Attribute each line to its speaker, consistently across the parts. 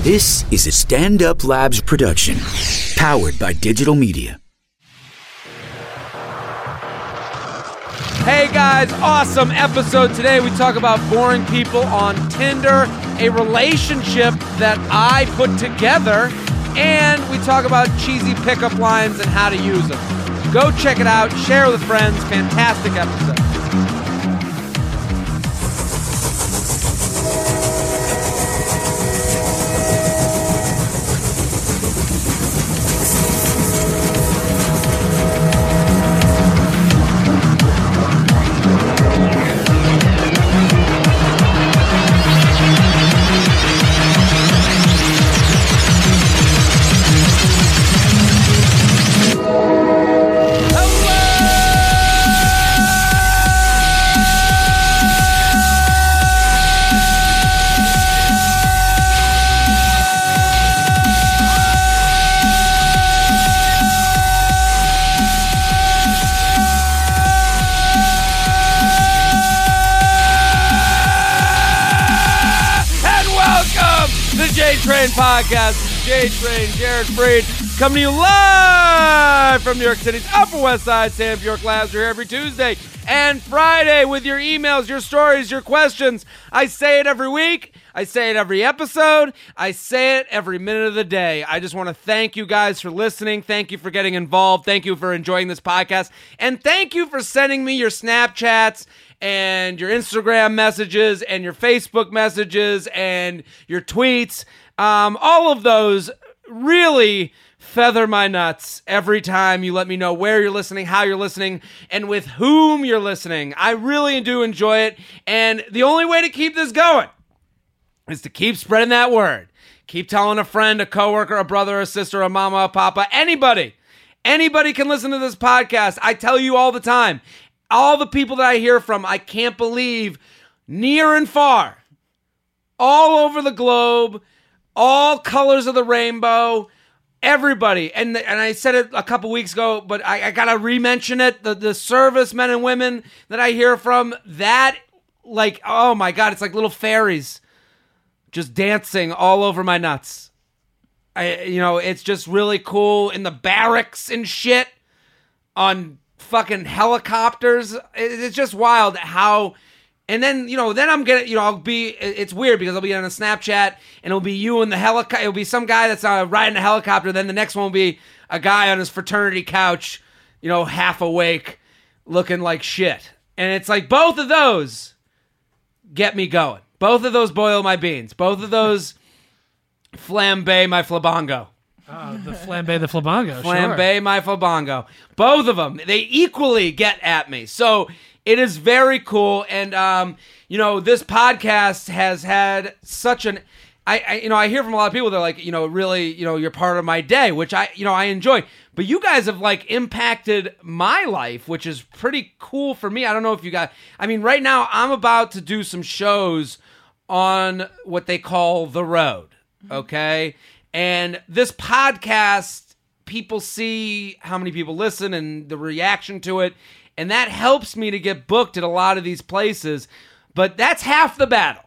Speaker 1: This is a Stand Up Labs production, powered by digital media.
Speaker 2: Hey guys, awesome episode today. We talk about boring people on Tinder, a relationship that I put together, and we talk about cheesy pickup lines and how to use them. Go check it out, share with friends. Fantastic episode. J-Train Podcast. J-Train, Jared Freed, coming to you live from New York City's Upper West Side. Sam Bjork Labs are here every Tuesday and Friday with your emails, your stories, your questions. I say it every week. I say it every episode. I say it every minute of the day. I just want to thank you guys for listening. Thank you for getting involved. Thank you for enjoying this podcast. And thank you for sending me your Snapchats and your Instagram messages and your Facebook messages and your tweets. All of those really feather my nuts every time you let me know where you're listening, how you're listening, and with whom you're listening. I really do enjoy it. And the only way to keep this going is to keep spreading that word. Keep telling a friend, a coworker, a brother, a sister, a mama, a papa, anybody. Anybody can listen to this podcast. I tell you all the time. All the people that I hear from, I can't believe, near and far, all over the globe, all colors of the rainbow, everybody. And I said it a couple weeks ago, but I got to re-mention it. The servicemen and women that I hear from, that, like, oh my God, it's like little fairies just dancing all over my nuts. It's just really cool in the barracks and shit on fucking helicopters. It's just wild how, and then, then I'm gonna, it's weird because I'll be on a Snapchat and it'll be you in the helicopter. It'll be some guy that's riding a helicopter. Then the next one will be a guy on his fraternity couch, half awake, looking like shit. And it's like both of those get me going. Both of those boil my beans. Both of those flambe my flabango.
Speaker 3: The flambe the flabango.
Speaker 2: Flambe
Speaker 3: sure.
Speaker 2: my flabango. Both of them. They equally get at me. So it is very cool. And, this podcast has had such an... I hear from a lot of people that are like, really, you're part of my day, which I enjoy. But you guys have impacted my life, which is pretty cool for me. I don't know if you guys... right now I'm about to do some shows on what they call The Road. Okay? And this podcast, people see how many people listen and the reaction to it. And that helps me to get booked at a lot of these places. But that's half the battle.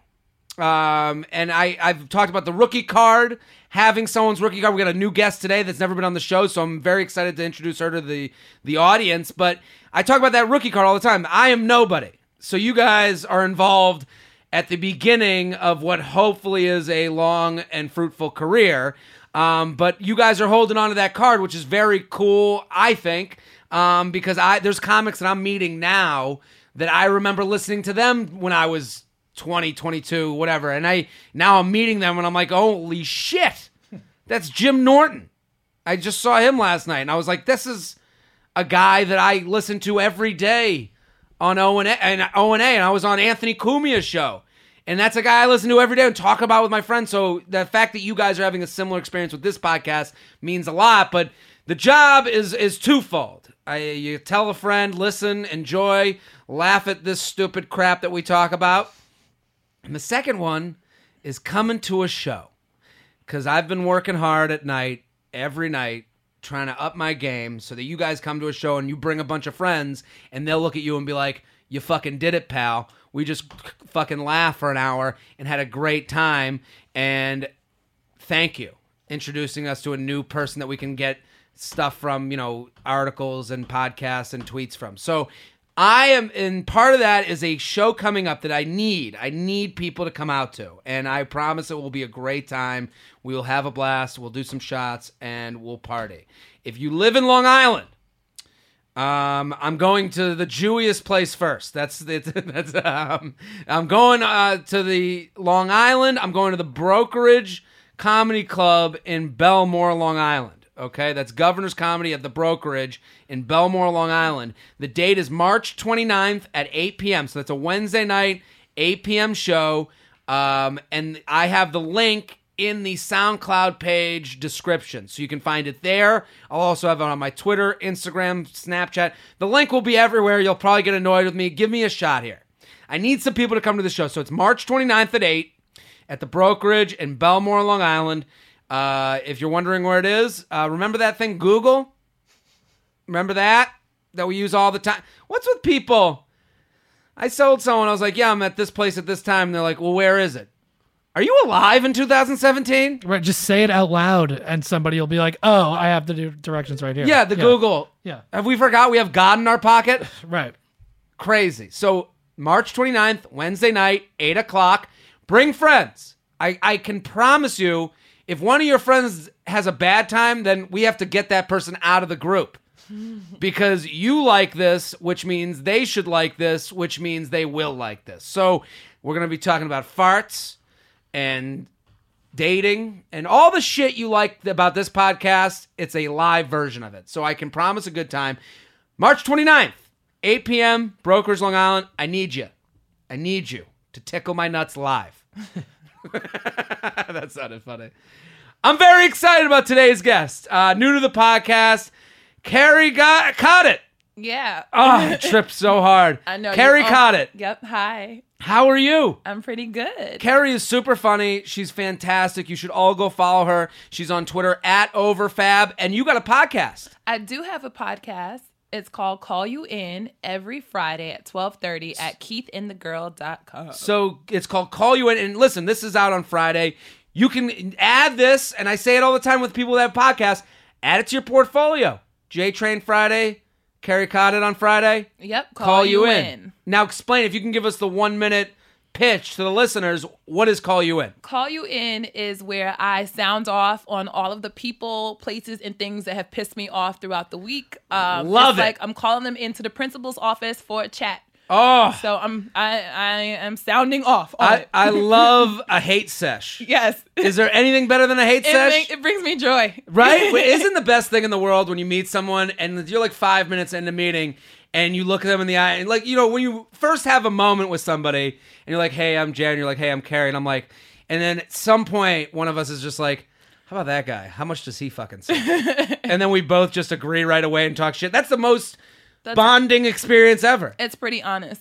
Speaker 2: And I've talked about the rookie card, having someone's rookie card. We got a new guest today that's never been on the show, so I'm very excited to introduce her to the audience. But I talk about that rookie card all the time. I am nobody. So you guys are involved at the beginning of what hopefully is a long and fruitful career. But you guys are holding on to that card, which is very cool, I think, because there's comics that I'm meeting now that I remember listening to them when I was 20, 22, whatever. And now I'm meeting them and I'm like, holy shit, that's Jim Norton. I just saw him last night and I was like, this is a guy that I listen to every day on O&A, and I was on Anthony Cumia's show. And that's a guy I listen to every day and talk about with my friends. So the fact that you guys are having a similar experience with this podcast means a lot. But the job is twofold. You tell a friend, listen, enjoy, laugh at this stupid crap that we talk about. And the second one is coming to a show. Because I've been working hard at night, every night, trying to up my game so that you guys come to a show and you bring a bunch of friends and they'll look at you and be like, you fucking did it, pal. We just fucking laughed for an hour and had a great time. And thank you. Introducing us to a new person that we can get stuff from, articles and podcasts and tweets from. So and part of that is a show coming up that I need. I need people to come out to, and I promise it will be a great time. We will have a blast. We'll do some shots, and we'll party. If you live in Long Island, I'm going to the Jewiest place first. I'm going to the Long Island. I'm going to the Brokerage Comedy Club in Belmore, Long Island. Okay, that's Governor's Comedy at the Brokerage in Belmore, Long Island. The date is March 29th at 8 p.m. So that's a Wednesday night, 8 p.m. show. And I have the link in the SoundCloud page description. So you can find it there. I'll also have it on my Twitter, Instagram, Snapchat. The link will be everywhere. You'll probably get annoyed with me. Give me a shot here. I need some people to come to the show. So it's March 29th at 8 at the Brokerage in Belmore, Long Island. If you're wondering where it is, remember that thing, Google? Remember that we use all the time? What's with people? I told someone, I was like, yeah, I'm at this place at this time. And they're like, well, where is it? Are you alive in 2017?
Speaker 3: Right, just say it out loud, and somebody will be like, oh, I have the directions right here.
Speaker 2: Yeah, Google.
Speaker 3: Yeah.
Speaker 2: Have we forgot we have God in our pocket?
Speaker 3: Right.
Speaker 2: Crazy. So March 29th, Wednesday night, 8 o'clock. Bring friends. I can promise you, if one of your friends has a bad time, then we have to get that person out of the group. Because you like this, which means they should like this, which means they will like this. So we're going to be talking about farts and dating and all the shit you like about this podcast. It's a live version of it. So I can promise a good time. March 29th, 8 p.m., Brokers, Long Island. I need you. I need you to tickle my nuts live. That sounded funny. I'm very excited about today's guest. New to the podcast, Carrie caught it.
Speaker 4: Yeah.
Speaker 2: Oh, I tripped so hard.
Speaker 4: I know.
Speaker 2: Carrie caught it.
Speaker 4: Yep. Hi.
Speaker 2: How are you?
Speaker 4: I'm pretty good.
Speaker 2: Carrie is super funny. She's fantastic. You should all go follow her. She's on Twitter @overfab. And you got a podcast.
Speaker 4: I do have a podcast. It's called Call You In, every Friday at 12:30 at keithandthegirl.com.
Speaker 2: So it's called Call You In. And listen, this is out on Friday. You can add this, and I say it all the time with people that have podcasts, add it to your portfolio. J-Train Friday, Carrie Caught It on Friday.
Speaker 4: Yep,
Speaker 2: Call You In. Now explain, if you can give us the 1-minute pitch to the listeners, what is Call You In?
Speaker 4: Call You In is where I sound off on all of the people, places, and things that have pissed me off throughout the week.
Speaker 2: Love it.
Speaker 4: Like I'm calling them into the principal's office for a chat.
Speaker 2: Oh,
Speaker 4: So I am sounding off on it.
Speaker 2: I love a hate sesh.
Speaker 4: Yes.
Speaker 2: Is there anything better than a hate sesh?
Speaker 4: It brings me joy.
Speaker 2: Right? Isn't the best thing in the world when you meet someone and you're like 5 minutes into meeting and you look at them in the eye and like, when you first have a moment with somebody and you're like, hey, I'm Jan, you're like, hey, I'm Carrie. And I'm like, and then at some point, one of us is just like, how about that guy? How much does he fucking say? And then we both just agree right away and talk shit. That's the most bonding experience ever.
Speaker 4: It's pretty honest.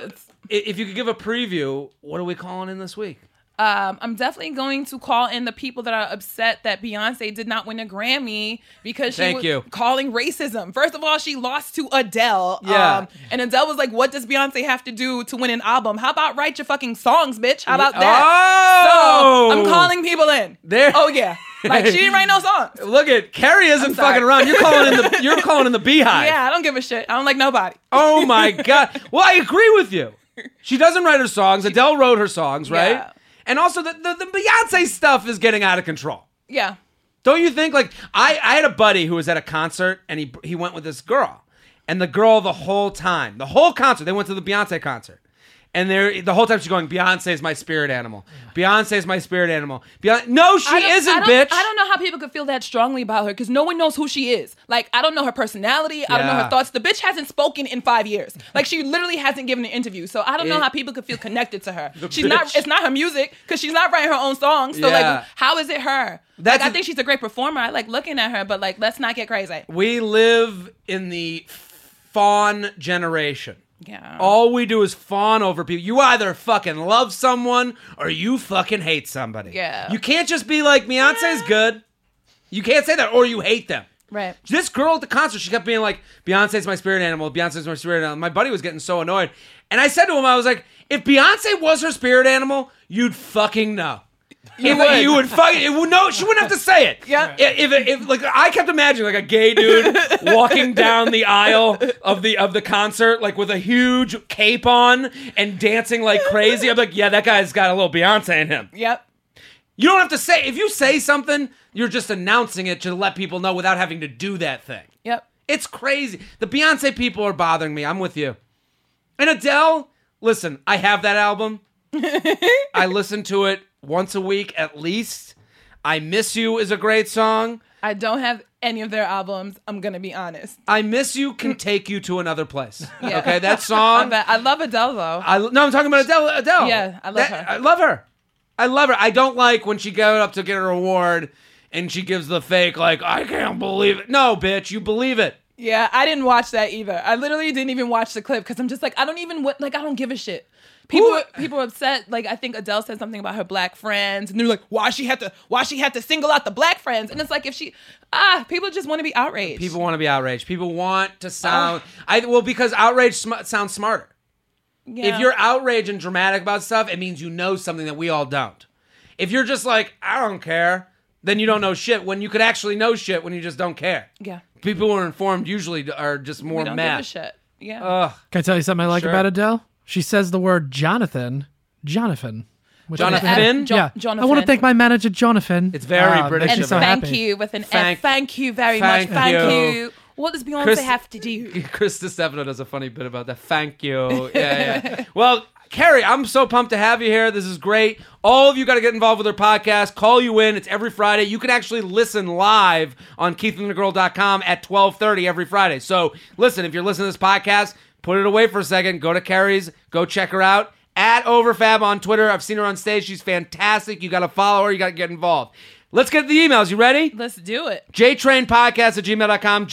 Speaker 2: If you could give a preview, what are we calling in this week?
Speaker 4: I'm definitely going to call in the people that are upset that Beyonce did not win a Grammy because she was calling racism. First of all, she lost to Adele.
Speaker 2: Yeah.
Speaker 4: And Adele was like, what does Beyonce have to do to win an album? How about write your fucking songs, bitch? How about that?
Speaker 2: Oh!
Speaker 4: So I'm calling people in. Oh, yeah. Like, she didn't write no songs.
Speaker 2: Look at Carrie isn't fucking around. You're calling in the beehive.
Speaker 4: Yeah, I don't give a shit. I don't like nobody.
Speaker 2: Oh my God. Well, I agree with you. She doesn't write her songs. Adele wrote her songs, right?
Speaker 4: Yeah.
Speaker 2: And also the Beyonce stuff is getting out of control.
Speaker 4: Yeah.
Speaker 2: Don't you think? Like, I had a buddy who was at a concert and he went with this girl. And the girl the whole concert, they went to the Beyonce concert. And the whole time she's going, Beyonce's my spirit animal. Beyonce's my spirit animal. No, she isn't, bitch.
Speaker 4: I don't know how people could feel that strongly about her because no one knows who she is. Like, I don't know her personality. I don't know her thoughts. The bitch hasn't spoken in 5 years. Like, she literally hasn't given an interview. So I don't know how people could feel connected to her. It's not her music because she's not writing her own songs. So, like, how is it her? I think she's a great performer. I like looking at her, but, like, let's not get crazy.
Speaker 2: We live in the fawn generation.
Speaker 4: Yeah.
Speaker 2: All we do is fawn over people. You either fucking love someone or you fucking hate somebody.
Speaker 4: Yeah.
Speaker 2: You can't just be like, Beyonce's good. You can't say that, or you hate them.
Speaker 4: Right.
Speaker 2: This girl at the concert, she kept being like, Beyonce's my spirit animal. Beyonce's my spirit animal. My buddy was getting so annoyed. And I said to him, I was like, if Beyonce was her spirit animal, you'd fucking know. You would fucking no. She wouldn't have to say it.
Speaker 4: Yeah.
Speaker 2: If like I kept imagining like a gay dude walking down the aisle of the concert like with a huge cape on and dancing like crazy. I'm like, yeah, that guy's got a little Beyonce in him.
Speaker 4: Yep.
Speaker 2: You don't have to say. If you say something, you're just announcing it to let people know without having to do that thing.
Speaker 4: Yep.
Speaker 2: It's crazy. The Beyonce people are bothering me. I'm with you. And Adele, listen, I have that album. I listen to it once a week at least. I Miss You is a great song.
Speaker 4: I don't have any of their albums. I'm going to be honest.
Speaker 2: I Miss You can take you to another place.
Speaker 4: Yeah.
Speaker 2: Okay, that song.
Speaker 4: I love Adele, though.
Speaker 2: No, I'm talking about Adele.
Speaker 4: Yeah, I love her.
Speaker 2: I love her. I love her. I don't like when she got up to get her award and she gives the fake, like, I can't believe it. No, bitch, you believe it.
Speaker 4: Yeah, I didn't watch that either. I literally didn't even watch the clip because I'm just like, I don't give a shit. People are upset. Like, I think Adele said something about her black friends, and they're like, why she had to single out the black friends? And it's like, people just want to be outraged.
Speaker 2: People want to be outraged. People want to sound, because outrage sounds smarter.
Speaker 4: Yeah.
Speaker 2: If you're outraged and dramatic about stuff, it means you know something that we all don't. If you're just like, I don't care, then you don't know shit when you could actually know shit when you just don't care.
Speaker 4: Yeah.
Speaker 2: People who are informed usually are just more
Speaker 4: we don't
Speaker 2: mad.
Speaker 4: give a shit. Yeah.
Speaker 2: Ugh.
Speaker 3: Can I tell you something I like
Speaker 2: Sure.
Speaker 3: about Adele? She says the word Jonathan. With
Speaker 2: Jonathan?
Speaker 3: an F. Yeah.
Speaker 4: Jonathan.
Speaker 3: I want to thank my manager, Jonathan.
Speaker 2: It's very
Speaker 3: Makes
Speaker 2: British
Speaker 3: me
Speaker 4: And
Speaker 2: of
Speaker 3: so
Speaker 2: her.
Speaker 4: thank
Speaker 3: happy.
Speaker 4: you with an
Speaker 2: Thank-
Speaker 4: F. Thank you very
Speaker 2: Thank
Speaker 4: much. Thank
Speaker 2: you.
Speaker 4: you. What does Beyonce
Speaker 2: Chris-
Speaker 4: have to do?
Speaker 2: Chris Stefano does a funny bit about that. Thank you. Yeah. Well, Carrie, I'm so pumped to have you here. This is great. All of you got to get involved with her podcast. Call you in. It's every Friday. You can actually listen live on KeithAndTheGirl.com at 12:30 every Friday. So listen, if you're listening to this podcast, put it away for a second. Go to Carrie's. Go check her out. At Overfab on Twitter. I've seen her on stage. She's fantastic. You got to follow her. You got to get involved. Let's get the emails. You ready?
Speaker 4: Let's do it.
Speaker 2: JTrainPodcast@gmail.com.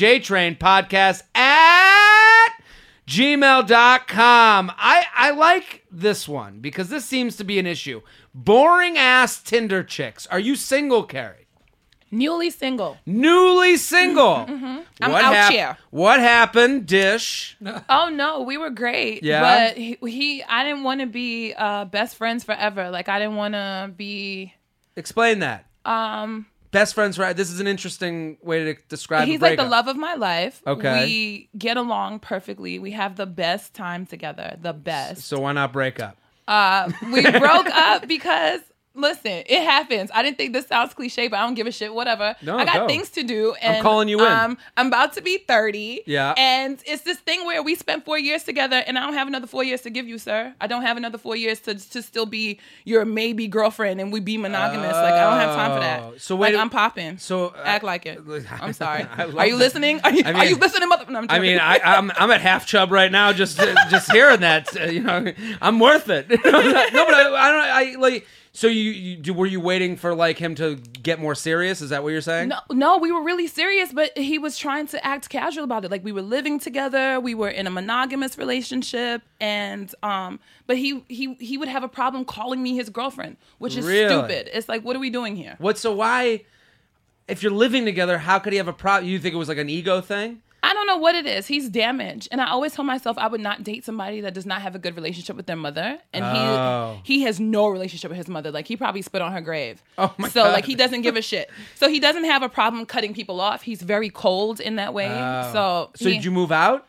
Speaker 2: JTrainPodcast@gmail.com. I like this one because this seems to be an issue. Boring ass Tinder chicks. Are you single, Carrie?
Speaker 4: Newly single.
Speaker 2: Newly single.
Speaker 4: I'm out here.
Speaker 2: What happened, Dish?
Speaker 4: Oh no, we were great.
Speaker 2: Yeah?
Speaker 4: But I didn't want to be best friends forever. Like I didn't want to be.
Speaker 2: Explain that. Best friends, right? This is an interesting way to describe.
Speaker 4: He's
Speaker 2: a
Speaker 4: like the
Speaker 2: breakup.
Speaker 4: love of my life.
Speaker 2: Okay.
Speaker 4: We get along perfectly. We have the best time together. The best.
Speaker 2: So why not break up?
Speaker 4: We broke up because. Listen, it happens. I didn't think this sounds cliche, but I don't give a shit. Whatever.
Speaker 2: No,
Speaker 4: I got
Speaker 2: go.
Speaker 4: things to do. And,
Speaker 2: calling you in.
Speaker 4: I'm about to be 30.
Speaker 2: Yeah.
Speaker 4: And it's this thing where we spent 4 years together, and I don't have another 4 years to give you, sir. I don't have another 4 years to still be your maybe girlfriend and we be monogamous. Like, I don't have time for that.
Speaker 2: So wait.
Speaker 4: I'm popping.
Speaker 2: So
Speaker 4: act like it. I'm sorry.
Speaker 2: I love
Speaker 4: Are you
Speaker 2: that.
Speaker 4: listening? Are you listening, mother? No, I'm
Speaker 2: I
Speaker 4: joking.
Speaker 2: mean, I'm at half chub right now just hearing that. I'm worth it. No, but I don't. Like. So were you waiting for like him to get more serious? Is that what you're saying?
Speaker 4: No, we were really serious, but he was trying to act casual about it. Like we were living together, we were in a monogamous relationship, and but he would have a problem calling me his girlfriend, which is
Speaker 2: Really?
Speaker 4: stupid. It's like, what are we doing here?
Speaker 2: So why, if you're living together, how could he have a problem? You think it was like an ego thing?
Speaker 4: I don't know what it is. He's damaged. And I always told myself I would not date somebody that does not have a good relationship with their mother. And he has no relationship with his mother. Like, he probably spit on her grave.
Speaker 2: Oh, my
Speaker 4: so,
Speaker 2: God.
Speaker 4: like, he doesn't give a shit. So, he doesn't have a problem cutting people off. He's very cold in that way. So
Speaker 2: Did you move out?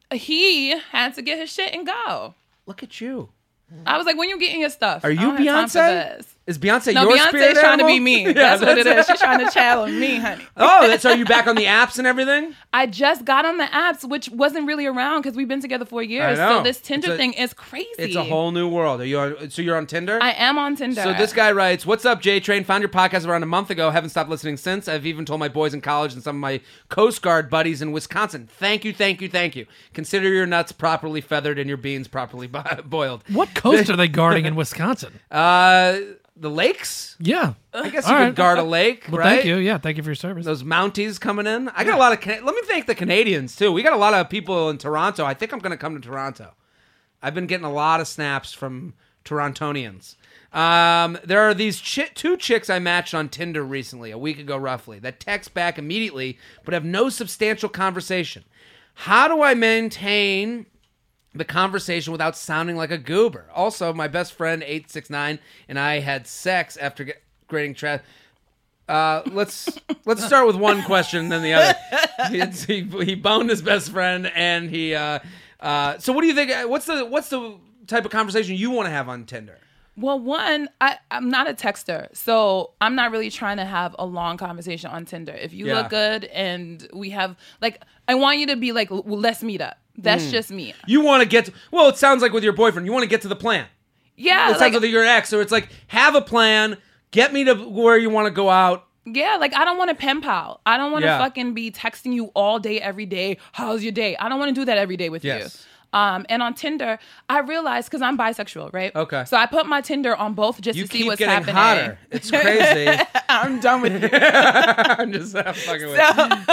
Speaker 4: he had to get his shit and go.
Speaker 2: Look at you.
Speaker 4: I was like, when you getting your stuff?
Speaker 2: Are
Speaker 4: I
Speaker 2: you
Speaker 4: don't have time for
Speaker 2: Beyonce?
Speaker 4: this.
Speaker 2: Is Beyonce
Speaker 4: No,
Speaker 2: your
Speaker 4: Beyonce's
Speaker 2: spirit
Speaker 4: trying to
Speaker 2: animal?
Speaker 4: be me.
Speaker 2: Yeah,
Speaker 4: That's what it is. She's trying to challenge me, honey.
Speaker 2: Oh, so are you back on the apps and everything?
Speaker 4: I just got on the apps, which wasn't really around because we've been together for years.
Speaker 2: I know.
Speaker 4: So this Tinder
Speaker 2: It's a-
Speaker 4: thing is crazy.
Speaker 2: It's a whole new world. So you're on Tinder?
Speaker 4: I am on Tinder.
Speaker 2: So this guy writes, "What's up, J-Train? Found your podcast around a month ago. Haven't stopped listening since. I've even told my boys in college and some of my Coast Guard buddies in Wisconsin. Thank you, thank you, thank you. Consider your nuts properly feathered and your beans properly boiled.
Speaker 3: What coast are they guarding in Wisconsin?
Speaker 2: The lakes?
Speaker 3: Yeah.
Speaker 2: I guess
Speaker 3: All
Speaker 2: you
Speaker 3: right.
Speaker 2: could guard a lake,
Speaker 3: Well,
Speaker 2: right?
Speaker 3: thank you. Yeah, thank you for your service.
Speaker 2: Those Mounties coming in. I got a lot of... Let me thank the Canadians, too. We got a lot of people in Toronto. I think I'm going to come to Toronto. I've been getting a lot of snaps from Torontonians. There are these two chicks I matched on Tinder recently, a week ago roughly, that text back immediately but have no substantial conversation. How do I maintain the conversation without sounding like a goober? Also, my best friend 869 and I had sex after grading trash. Let's start with one question and then the other. He boned his best friend, and he. So what do you think? What's the type of conversation you want to have on Tinder?
Speaker 4: Well, one, I'm not a texter, so I'm not really trying to have a long conversation on Tinder. If you look good and we have, like, I want you to be like, well, let's meet up. That's just me.
Speaker 2: You want to get to, well, it sounds like with your boyfriend, you want to get to the plan.
Speaker 4: Yeah.
Speaker 2: It sounds like with your ex, so it's like, have a plan, get me to where you want to go out.
Speaker 4: Yeah, like, I don't want a pen pal. I don't want to fucking be texting you all day, every day. How's your day? I don't want to do that every day with you. And on Tinder, I realized, because I'm bisexual, right?
Speaker 2: Okay.
Speaker 4: So I put my Tinder on both just to see what's happening.
Speaker 2: You keep getting hotter. It's crazy.
Speaker 4: I'm done with you.
Speaker 2: I'm just fucking with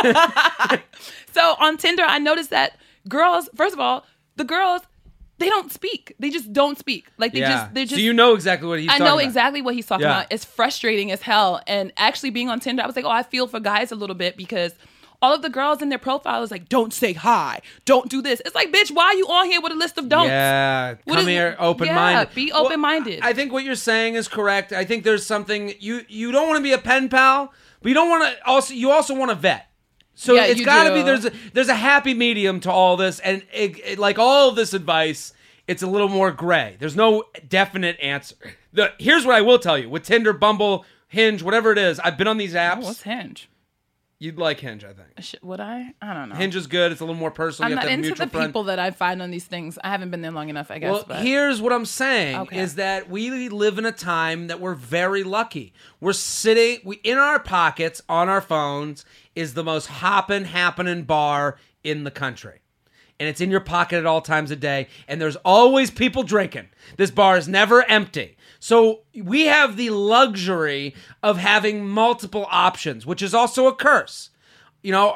Speaker 2: you.
Speaker 4: So on Tinder, I noticed that girls, first of all, the girls, they don't speak. They just don't speak. Like, they just.
Speaker 2: So you know exactly what he's talking about.
Speaker 4: I know exactly what he's talking about. It's frustrating as hell. And actually being on Tinder, I was like, oh, I feel for guys a little bit, because all of the girls in their profile is like, don't say hi, don't do this. It's like, bitch, why are you on here with a list of don'ts?
Speaker 2: Yeah, come here open-minded.
Speaker 4: Yeah, be open-minded.
Speaker 2: Well, I think what you're saying is correct. I think there's something, you don't want to be a pen pal, but you don't want to, you also want to vet. So it's got to be, there's a happy medium to all this, and like all of this advice, it's a little more gray. There's no definite answer. Here's what I will tell you. With Tinder, Bumble, Hinge, whatever it is, I've been on these apps.
Speaker 4: Oh, what's Hinge?
Speaker 2: You'd like Hinge, I think.
Speaker 4: Would I? I don't know.
Speaker 2: Hinge is good. It's a little more personal.
Speaker 4: I'm not into the people that I find on these things. I haven't been there long enough, I guess.
Speaker 2: Well,
Speaker 4: but
Speaker 2: here's what I'm saying is that we live in a time that we're very lucky. We're sitting in our pockets on our phones is the most happening bar in the country. And it's in your pocket at all times of day. And there's always people drinking. This bar is never empty. So we have the luxury of having multiple options, which is also a curse. You know,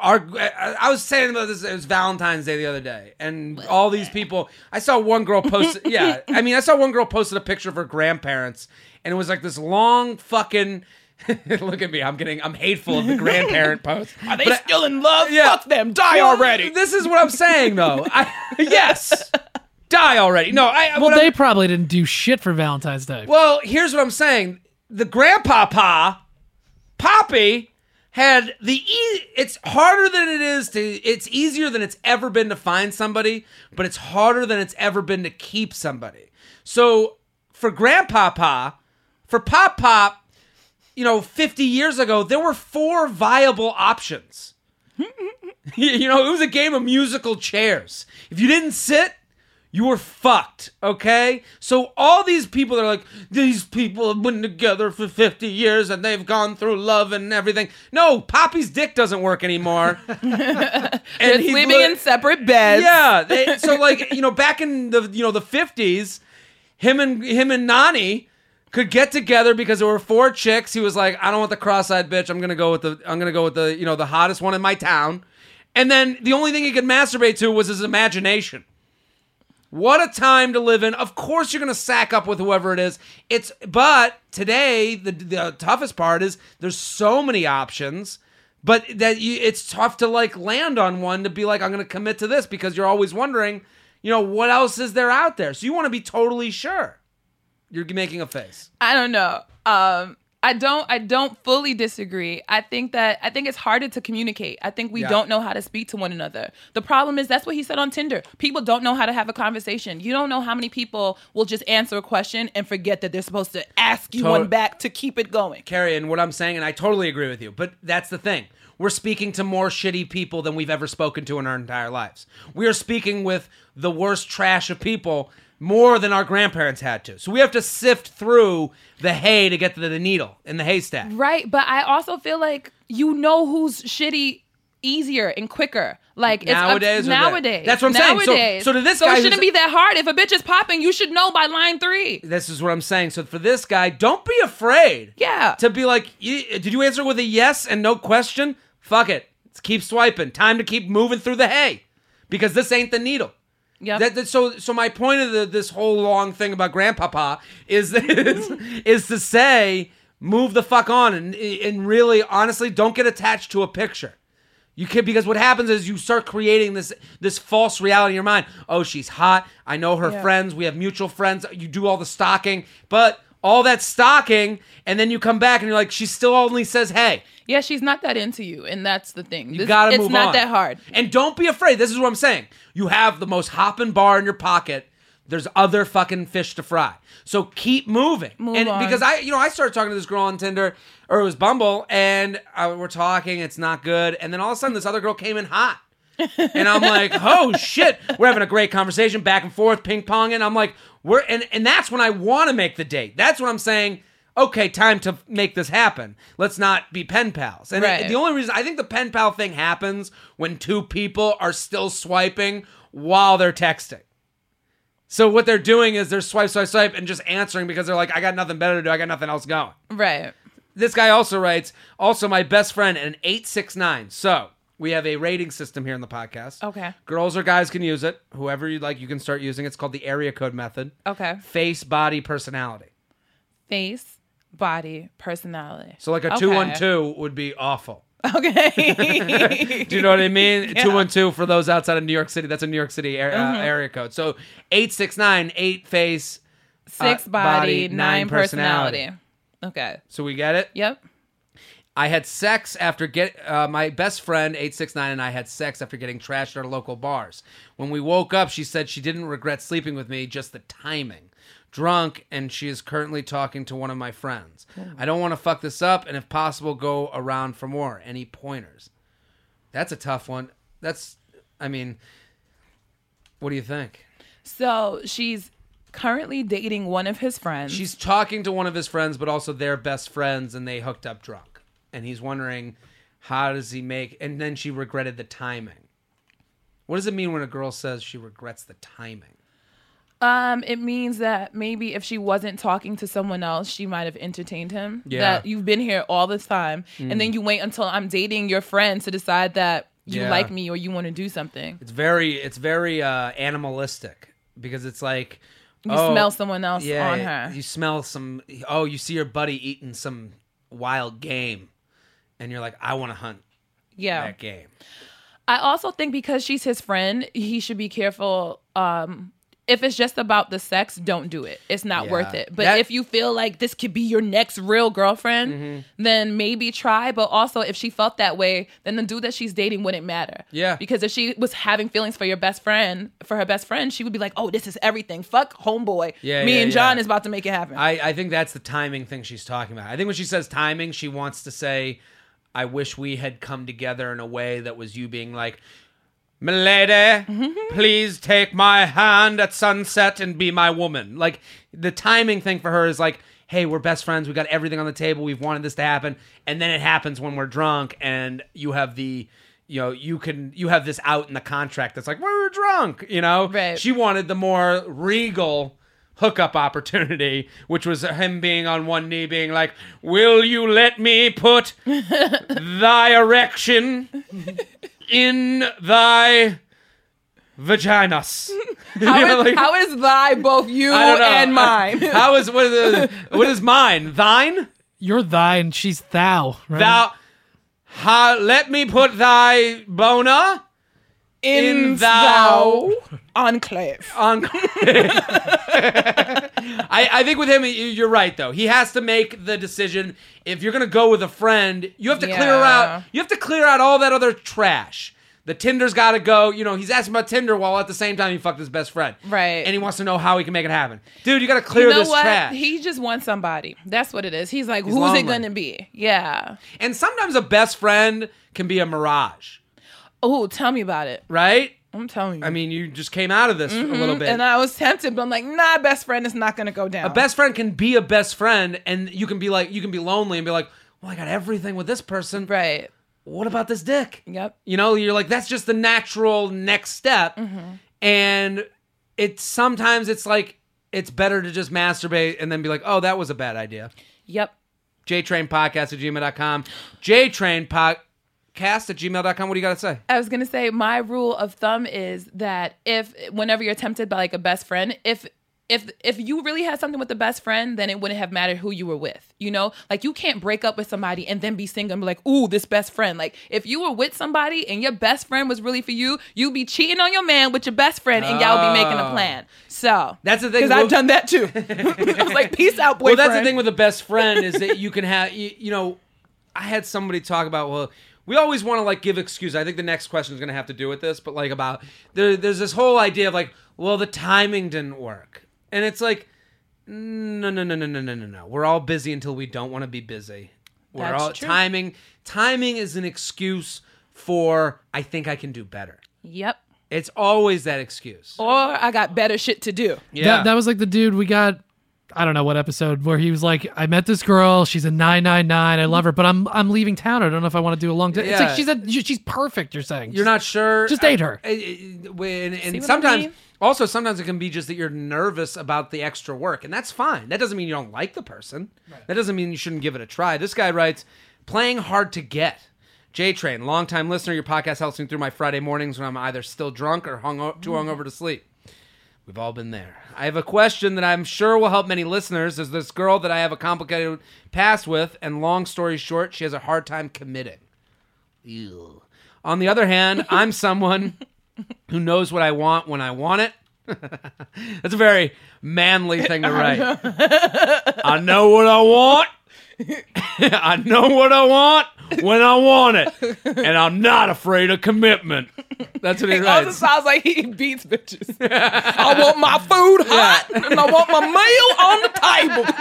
Speaker 2: I was saying about this, it was Valentine's Day the other day, and all these people, I saw one girl post, I saw one girl posted a picture of her grandparents, and it was like this long fucking, look at me, I'm hateful of the grandparent post.
Speaker 4: Are they still in love? Fuck them, die already.
Speaker 2: This is what I'm saying, though. Yes. Die already. No,
Speaker 3: they probably didn't do shit for Valentine's Day.
Speaker 2: Well, here's what I'm saying. The Poppy, had it's harder than it is it's easier than it's ever been to find somebody, but it's harder than it's ever been to keep somebody. So for Grandpapa, for Pop, 50 years ago, there were 4 viable options. It was a game of musical chairs. If you didn't sit, you were fucked, okay? So all these people that are like, these people have been together for 50 years and they've gone through love and everything. No, Poppy's dick doesn't work anymore.
Speaker 4: And he's sleeping in separate beds.
Speaker 2: Yeah. So back in the 50s, him and Nani could get together because there were 4 chicks. He was like, I don't want the cross-eyed bitch. I'm gonna go with the the hottest one in my town. And then the only thing he could masturbate to was his imagination. What a time to live in. Of course you're going to sack up with whoever it is. But today, the toughest part is there's so many options, but it's tough to land on one to be like, I'm going to commit to this, because you're always wondering, what else is there out there? So you want to be totally sure. You're making a face.
Speaker 4: I don't know. I don't fully disagree. I think it's harder to communicate. I think we don't know how to speak to one another. The problem is, that's what he said on Tinder. People don't know how to have a conversation. You don't know how many people will just answer a question and forget that they're supposed to ask you one back to keep it going.
Speaker 2: Carrie, and what I'm saying, and I totally agree with you, but that's the thing. We're speaking to more shitty people than we've ever spoken to in our entire lives. We are speaking with the worst trash of people more than our grandparents had to. So we have to sift through the hay to get to the needle in the haystack.
Speaker 4: Right, but I also feel like who's shitty easier and quicker. Like,
Speaker 2: nowadays. That's what I'm saying. So to this guy,
Speaker 4: it shouldn't be that hard. If a bitch is popping, you should know by line 3.
Speaker 2: This is what I'm saying. So for this guy, don't be afraid.
Speaker 4: Yeah.
Speaker 2: To be like, did you answer with a yes and no question? Fuck it. Let's keep swiping. Time to keep moving through the hay, because this ain't the needle.
Speaker 4: Yep.
Speaker 2: So my point of this whole long thing about Grandpapa is to say, move the fuck on, and really, honestly, don't get attached to a picture. You can, because what happens is you start creating this false reality in your mind. Oh, she's hot. I know her friends. We have mutual friends. You do all the stalking, but all that stalking, and then you come back and you're like, she still only says hey.
Speaker 4: Yeah, she's not that into you, and that's the thing.
Speaker 2: You gotta move on.
Speaker 4: It's not that hard.
Speaker 2: And don't be afraid. This is what I'm saying. You have the most hopping bar in your pocket. There's other fucking fish to fry. So keep moving.
Speaker 4: Move on.
Speaker 2: Because I started talking to this girl on Tinder, or it was Bumble, and we're talking, it's not good. And then all of a sudden this other girl came in hot. And I'm like, oh shit. We're having a great conversation, back and forth, ping ponging. I'm like, and that's when I want to make the date. That's when I'm saying, okay, time to make this happen. Let's not be pen pals. And
Speaker 4: right.
Speaker 2: The only reason I think the pen pal thing happens when two people are still swiping while they're texting. So what they're doing is they're swipe, and just answering because they're like, I got nothing better to do. I got nothing else going.
Speaker 4: Right.
Speaker 2: This guy also writes, also my best friend, an 869. So we have a rating system here in the podcast.
Speaker 4: Okay.
Speaker 2: Girls or guys can use it. Whoever you'd like, you can start using it. It's called the area code method.
Speaker 4: Okay.
Speaker 2: Face, body, personality.
Speaker 4: Face, body, personality.
Speaker 2: So like a 212 would be awful.
Speaker 4: Okay.
Speaker 2: Do you know what I mean?
Speaker 4: Yeah.
Speaker 2: 212 for those outside of New York City. That's a New York City area code. So 869, 8 face,
Speaker 4: 6 body, 9 personality. Okay.
Speaker 2: So we get it?
Speaker 4: Yep.
Speaker 2: I had sex after my best friend 869 and I had sex after getting trashed at our local bars. When we woke up, she said she didn't regret sleeping with me, just the timing. Drunk, and she is currently talking to one of my friends. I don't want to fuck this up, and if possible, go around for more. Any pointers? That's a tough one. What do you think?
Speaker 4: So she's currently dating one of his friends.
Speaker 2: She's talking to one of his friends, but also their best friends, and they hooked up drunk. And he's wondering, how does he make... And then she regretted the timing. What does it mean when a girl says she regrets the timing?
Speaker 4: It means that maybe if she wasn't talking to someone else, she might have entertained him.
Speaker 2: Yeah.
Speaker 4: That you've been here all this time, and then you wait until I'm dating your friend to decide that you like me or you want to do something.
Speaker 2: It's very animalistic because it's like
Speaker 4: you smell someone else on her.
Speaker 2: You smell you see your buddy eating some wild game, and you're like, I want to hunt that game.
Speaker 4: I also think because she's his friend, he should be careful. If it's just about the sex, don't do it. It's not worth it. But if you feel like this could be your next real girlfriend, then maybe try. But also, if she felt that way, then the dude that she's dating wouldn't matter.
Speaker 2: Yeah.
Speaker 4: Because if she was having feelings for her best friend, she would be like, oh, this is everything. Fuck homeboy. Me and John is about to make it happen.
Speaker 2: I think that's the timing thing she's talking about. I think when she says timing, she wants to say, I wish we had come together in a way that was you being like, Milady, please take my hand at sunset and be my woman. Like, the timing thing for her is like, hey, we're best friends. We got everything on the table. We've wanted this to happen. And then it happens when we're drunk and you have you have this out in the contract that's like, we're drunk,
Speaker 4: Right.
Speaker 2: She wanted the more regal hookup opportunity, which was him being on one knee being like, will you let me put thy erection in thy vaginas?
Speaker 4: How is thy both you and mine?
Speaker 2: What is mine? Thine?
Speaker 3: You're thine, she's thou. Right?
Speaker 2: Let me put thy bona in thou
Speaker 4: enclave.
Speaker 2: I think with him, you're right though. He has to make the decision. If you're gonna go with a friend, you have to clear out. You have to clear out all that other trash. The Tinder's got to go. He's asking about Tinder while at the same time he fucked his best friend.
Speaker 4: Right.
Speaker 2: And he wants to know how he can make it happen. Dude, you got to clear this trash.
Speaker 4: He just wants somebody. That's what it is. He's like, who's
Speaker 2: lonely.
Speaker 4: it going to be? Yeah.
Speaker 2: And sometimes a best friend can be a mirage.
Speaker 4: Oh, tell me about it.
Speaker 2: Right?
Speaker 4: I'm telling you.
Speaker 2: I mean, you just came out of this a little bit.
Speaker 4: And I was tempted, but I'm like, nah, best friend is not going to go down.
Speaker 2: A best friend can be a best friend, and you can be lonely and be like, well, I got everything with this person.
Speaker 4: Right.
Speaker 2: What about this dick?
Speaker 4: Yep.
Speaker 2: You're like, that's just the natural next step. And sometimes it's like, it's better to just masturbate and then be like, oh, that was a bad idea.
Speaker 4: Yep.
Speaker 2: JTrainPodcast@gmail.com. JTrainPodcast@gmail.com. What do you got to say?
Speaker 4: I was going to say, my rule of thumb is that whenever you're tempted by like a best friend, if if you really had something with the best friend, then it wouldn't have mattered who you were with. You know, like you can't break up with somebody and then be single and be like, ooh, this best friend. Like if you were with somebody and your best friend was really for you, you'd be cheating on your man with your best friend and y'all would be making a plan. So
Speaker 2: that's the thing.
Speaker 4: Because I've done that too. I was like, peace out, boyfriend.
Speaker 2: Well, that's the thing with a best friend is that you can have, you know, I had somebody talk about, well, we always want to like give excuses. I think the next question is going to have to do with this, but like about there's this whole idea of like, well, the timing didn't work, and it's like, no. We're all busy until we don't want to be busy.
Speaker 4: That's true.
Speaker 2: Timing is an excuse for I think I can do better.
Speaker 4: Yep.
Speaker 2: It's always that excuse.
Speaker 4: Or I got better shit to do.
Speaker 2: Yeah.
Speaker 3: That was like the dude we got. I don't know what episode where he was like, I met this girl. She's a 999. I love her, but I'm leaving town. I don't know if I want to do a long day.
Speaker 2: Yeah.
Speaker 3: It's like she's perfect. You're saying
Speaker 2: You're not sure.
Speaker 3: Just date her.
Speaker 2: And sometimes, also sometimes it can be just that you're nervous about the extra work, and that's fine. That doesn't mean you don't like the person. Right. That doesn't mean you shouldn't give it a try. This guy writes, playing hard to get. J-Train, longtime listener. Your podcast helps me through my Friday mornings when I'm either still drunk or too hungover to sleep. We've all been there. I have a question that I'm sure will help many listeners. There's this girl that I have a complicated past with, and long story short, she has a hard time committing. Ew. On the other hand, I'm someone who knows what I want when I want it. That's a very manly thing to write. I know what I want. I know what I want when I want it, and I'm not afraid of commitment. That's what he writes.
Speaker 4: It also sounds like he beats bitches. I want my food hot, and I want my meal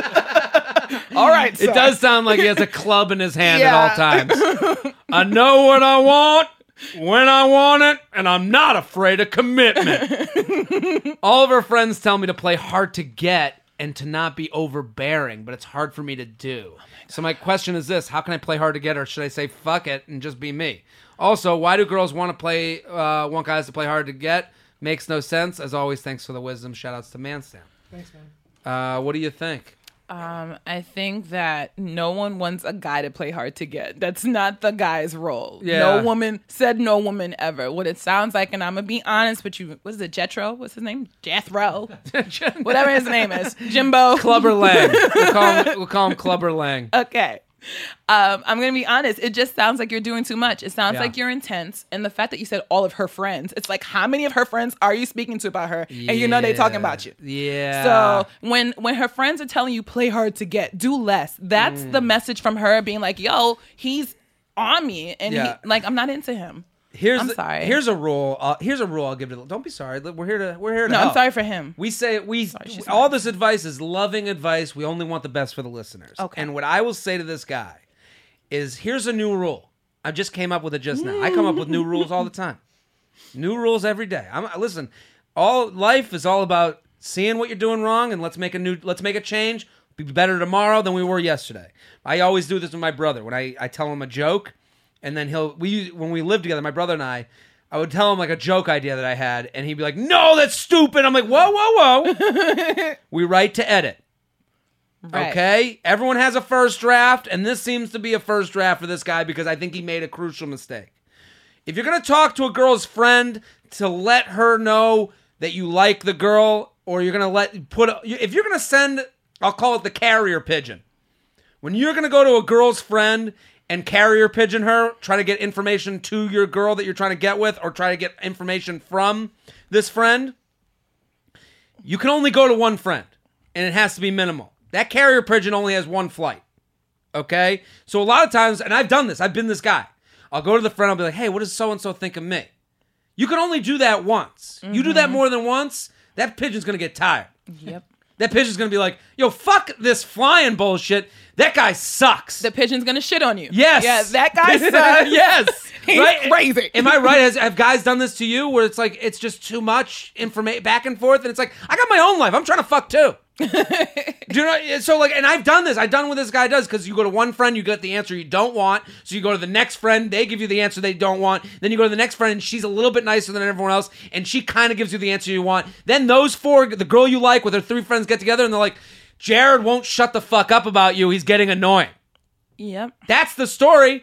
Speaker 4: on the table. All right, son.
Speaker 2: It does sound like he has a club in his hand at all times. I know what I want when I want it, and I'm not afraid of commitment. All of her friends tell me to play hard to get and to not be overbearing, but it's hard for me to do. So my question is this: how can I play hard to get, or should I say fuck it and just be me? Also, why do girls want want guys to play hard to get? Makes no sense. As always, thanks for the wisdom. Shout-outs to Manstam.
Speaker 3: Thanks, man.
Speaker 2: What do you think?
Speaker 4: I think that no one wants a guy to play hard to get. That's not the guy's role.
Speaker 2: Yeah.
Speaker 4: No woman ever. What it sounds like, and I'm going to be honest with you, what is it, Jethro? What's his name? Jethro. Whatever his name is. Jimbo.
Speaker 2: Clubber Lang. We'll call him Clubber Lang.
Speaker 4: Okay. I'm going to be honest. It just sounds like you're doing too much. It sounds
Speaker 2: Yeah.
Speaker 4: like you're intense. And the fact that you said all of her friends, it's like, how many of her friends are you speaking to about her? And you know they talking about you.
Speaker 2: Yeah.
Speaker 4: So when her friends are telling you play hard to get, do less. That's the message from her being like, yo, he's on me. And
Speaker 2: Yeah.
Speaker 4: I'm not into him. Sorry.
Speaker 2: Here's a rule. Here's a rule I'll give it. Don't be sorry. We're here to
Speaker 4: No,
Speaker 2: help.
Speaker 4: I'm sorry for him.
Speaker 2: She's all this advice is loving advice. We only want the best for the listeners.
Speaker 4: Okay.
Speaker 2: And what I will say to this guy is, here's a new rule. I just came up with it just now. I come up with new rules all the time. New rules every day. Listen. All life is all about seeing what you're doing wrong and let's make a change. Be better tomorrow than we were yesterday. I always do this with my brother when I tell him a joke. And then when we lived together, my brother and I would tell him like a joke idea that I had, and he'd be like, "No, that's stupid." I'm like, "Whoa." We write to edit. Right. Okay? Everyone has a first draft, and this seems to be a first draft for this guy because I think he made a crucial mistake. If you're going to talk to a girl's friend to let her know that you like the girl, or you're going to if you're going to send, I'll call it the carrier pigeon. When you're going to go to a girl's friend and carrier pigeon her, try to get information to your girl that you're trying to get with, or try to get information from this friend, you can only go to one friend, and it has to be minimal. That carrier pigeon only has one flight, okay? So a lot of times, and I've done this, I've been this guy. I'll go to the friend, I'll be like, hey, what does so-and-so think of me? You can only do that once. You do that more than once, that pigeon's going to get tired.
Speaker 4: Yep.
Speaker 2: That pigeon's going to be like, yo, fuck this flying bullshit. That guy sucks.
Speaker 4: The pigeon's going to shit on you.
Speaker 2: Yes.
Speaker 4: Yeah, that guy sucks.
Speaker 2: Yes.
Speaker 4: He's crazy.
Speaker 2: Am I right? Have guys done this to you where it's like, it's just too much information back and forth, and it's like, I got my own life. I'm trying to fuck too. Do you know? So like, and I've done this. I've done what this guy does, because you go to one friend, you get the answer you don't want. So you go to the next friend, they give you the answer they don't want. Then you go to the next friend, and she's a little bit nicer than everyone else, and she kind of gives you the answer you want. Then those four, the girl you like with her three friends, get together, and they're like, Jared won't shut the fuck up about you. He's getting annoying.
Speaker 4: Yep.
Speaker 2: That's the story.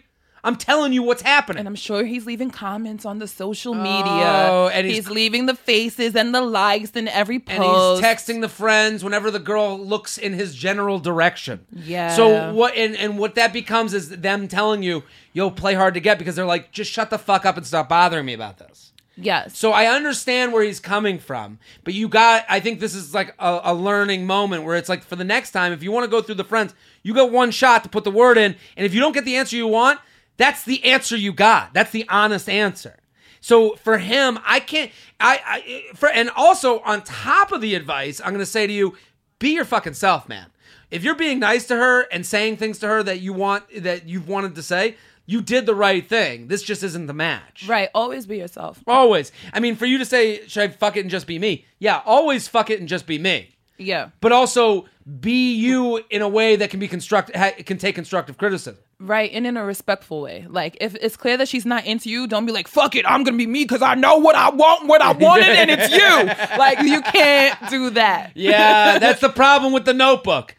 Speaker 2: I'm telling you what's happening.
Speaker 4: And I'm sure he's leaving comments on the social media.
Speaker 2: And
Speaker 4: he's leaving the faces and the likes in every post.
Speaker 2: And he's texting the friends whenever the girl looks in his general direction.
Speaker 4: Yeah.
Speaker 2: So what and what that becomes is them telling you, yo, play hard to get, because they're like, just shut the fuck up and stop bothering me about this.
Speaker 4: Yes.
Speaker 2: So I understand where he's coming from, but I think this is like a learning moment where it's like, for the next time, if you want to go through the friends, you got one shot to put the word in, and if you don't get the answer you want, that's the answer you got. That's the honest answer. So for him, I can't, and also on top of the advice, I'm going to say to you, be your fucking self, man. If you're being nice to her and saying things to her that you've wanted to say, you did the right thing. This just isn't the match.
Speaker 4: Right. Always be yourself.
Speaker 2: Always. I mean, for you to say, should I fuck it and just be me? Yeah, always fuck it and just be me.
Speaker 4: Yeah.
Speaker 2: But also be you in a way that can be can take constructive criticism.
Speaker 4: Right, and in a respectful way. Like, if it's clear that she's not into you, don't be like, fuck it, I'm gonna be me because I know what I wanted, and it's you. Like, you can't do that.
Speaker 2: Yeah, that's the problem with The Notebook.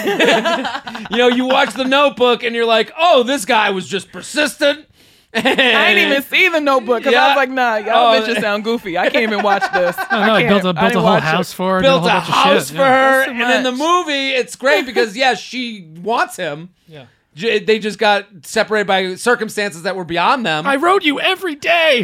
Speaker 2: You watch The Notebook and you're like, oh, this guy was just persistent.
Speaker 4: I didn't even see The Notebook because I was like, nah, y'all bitches sound goofy. I can't even watch this.
Speaker 3: I know, I built a whole house for her.
Speaker 2: Built a house for her.
Speaker 4: So
Speaker 2: and in the movie, it's great because, she wants him.
Speaker 3: Yeah.
Speaker 2: They just got separated by circumstances that were beyond them.
Speaker 3: I wrote you every day.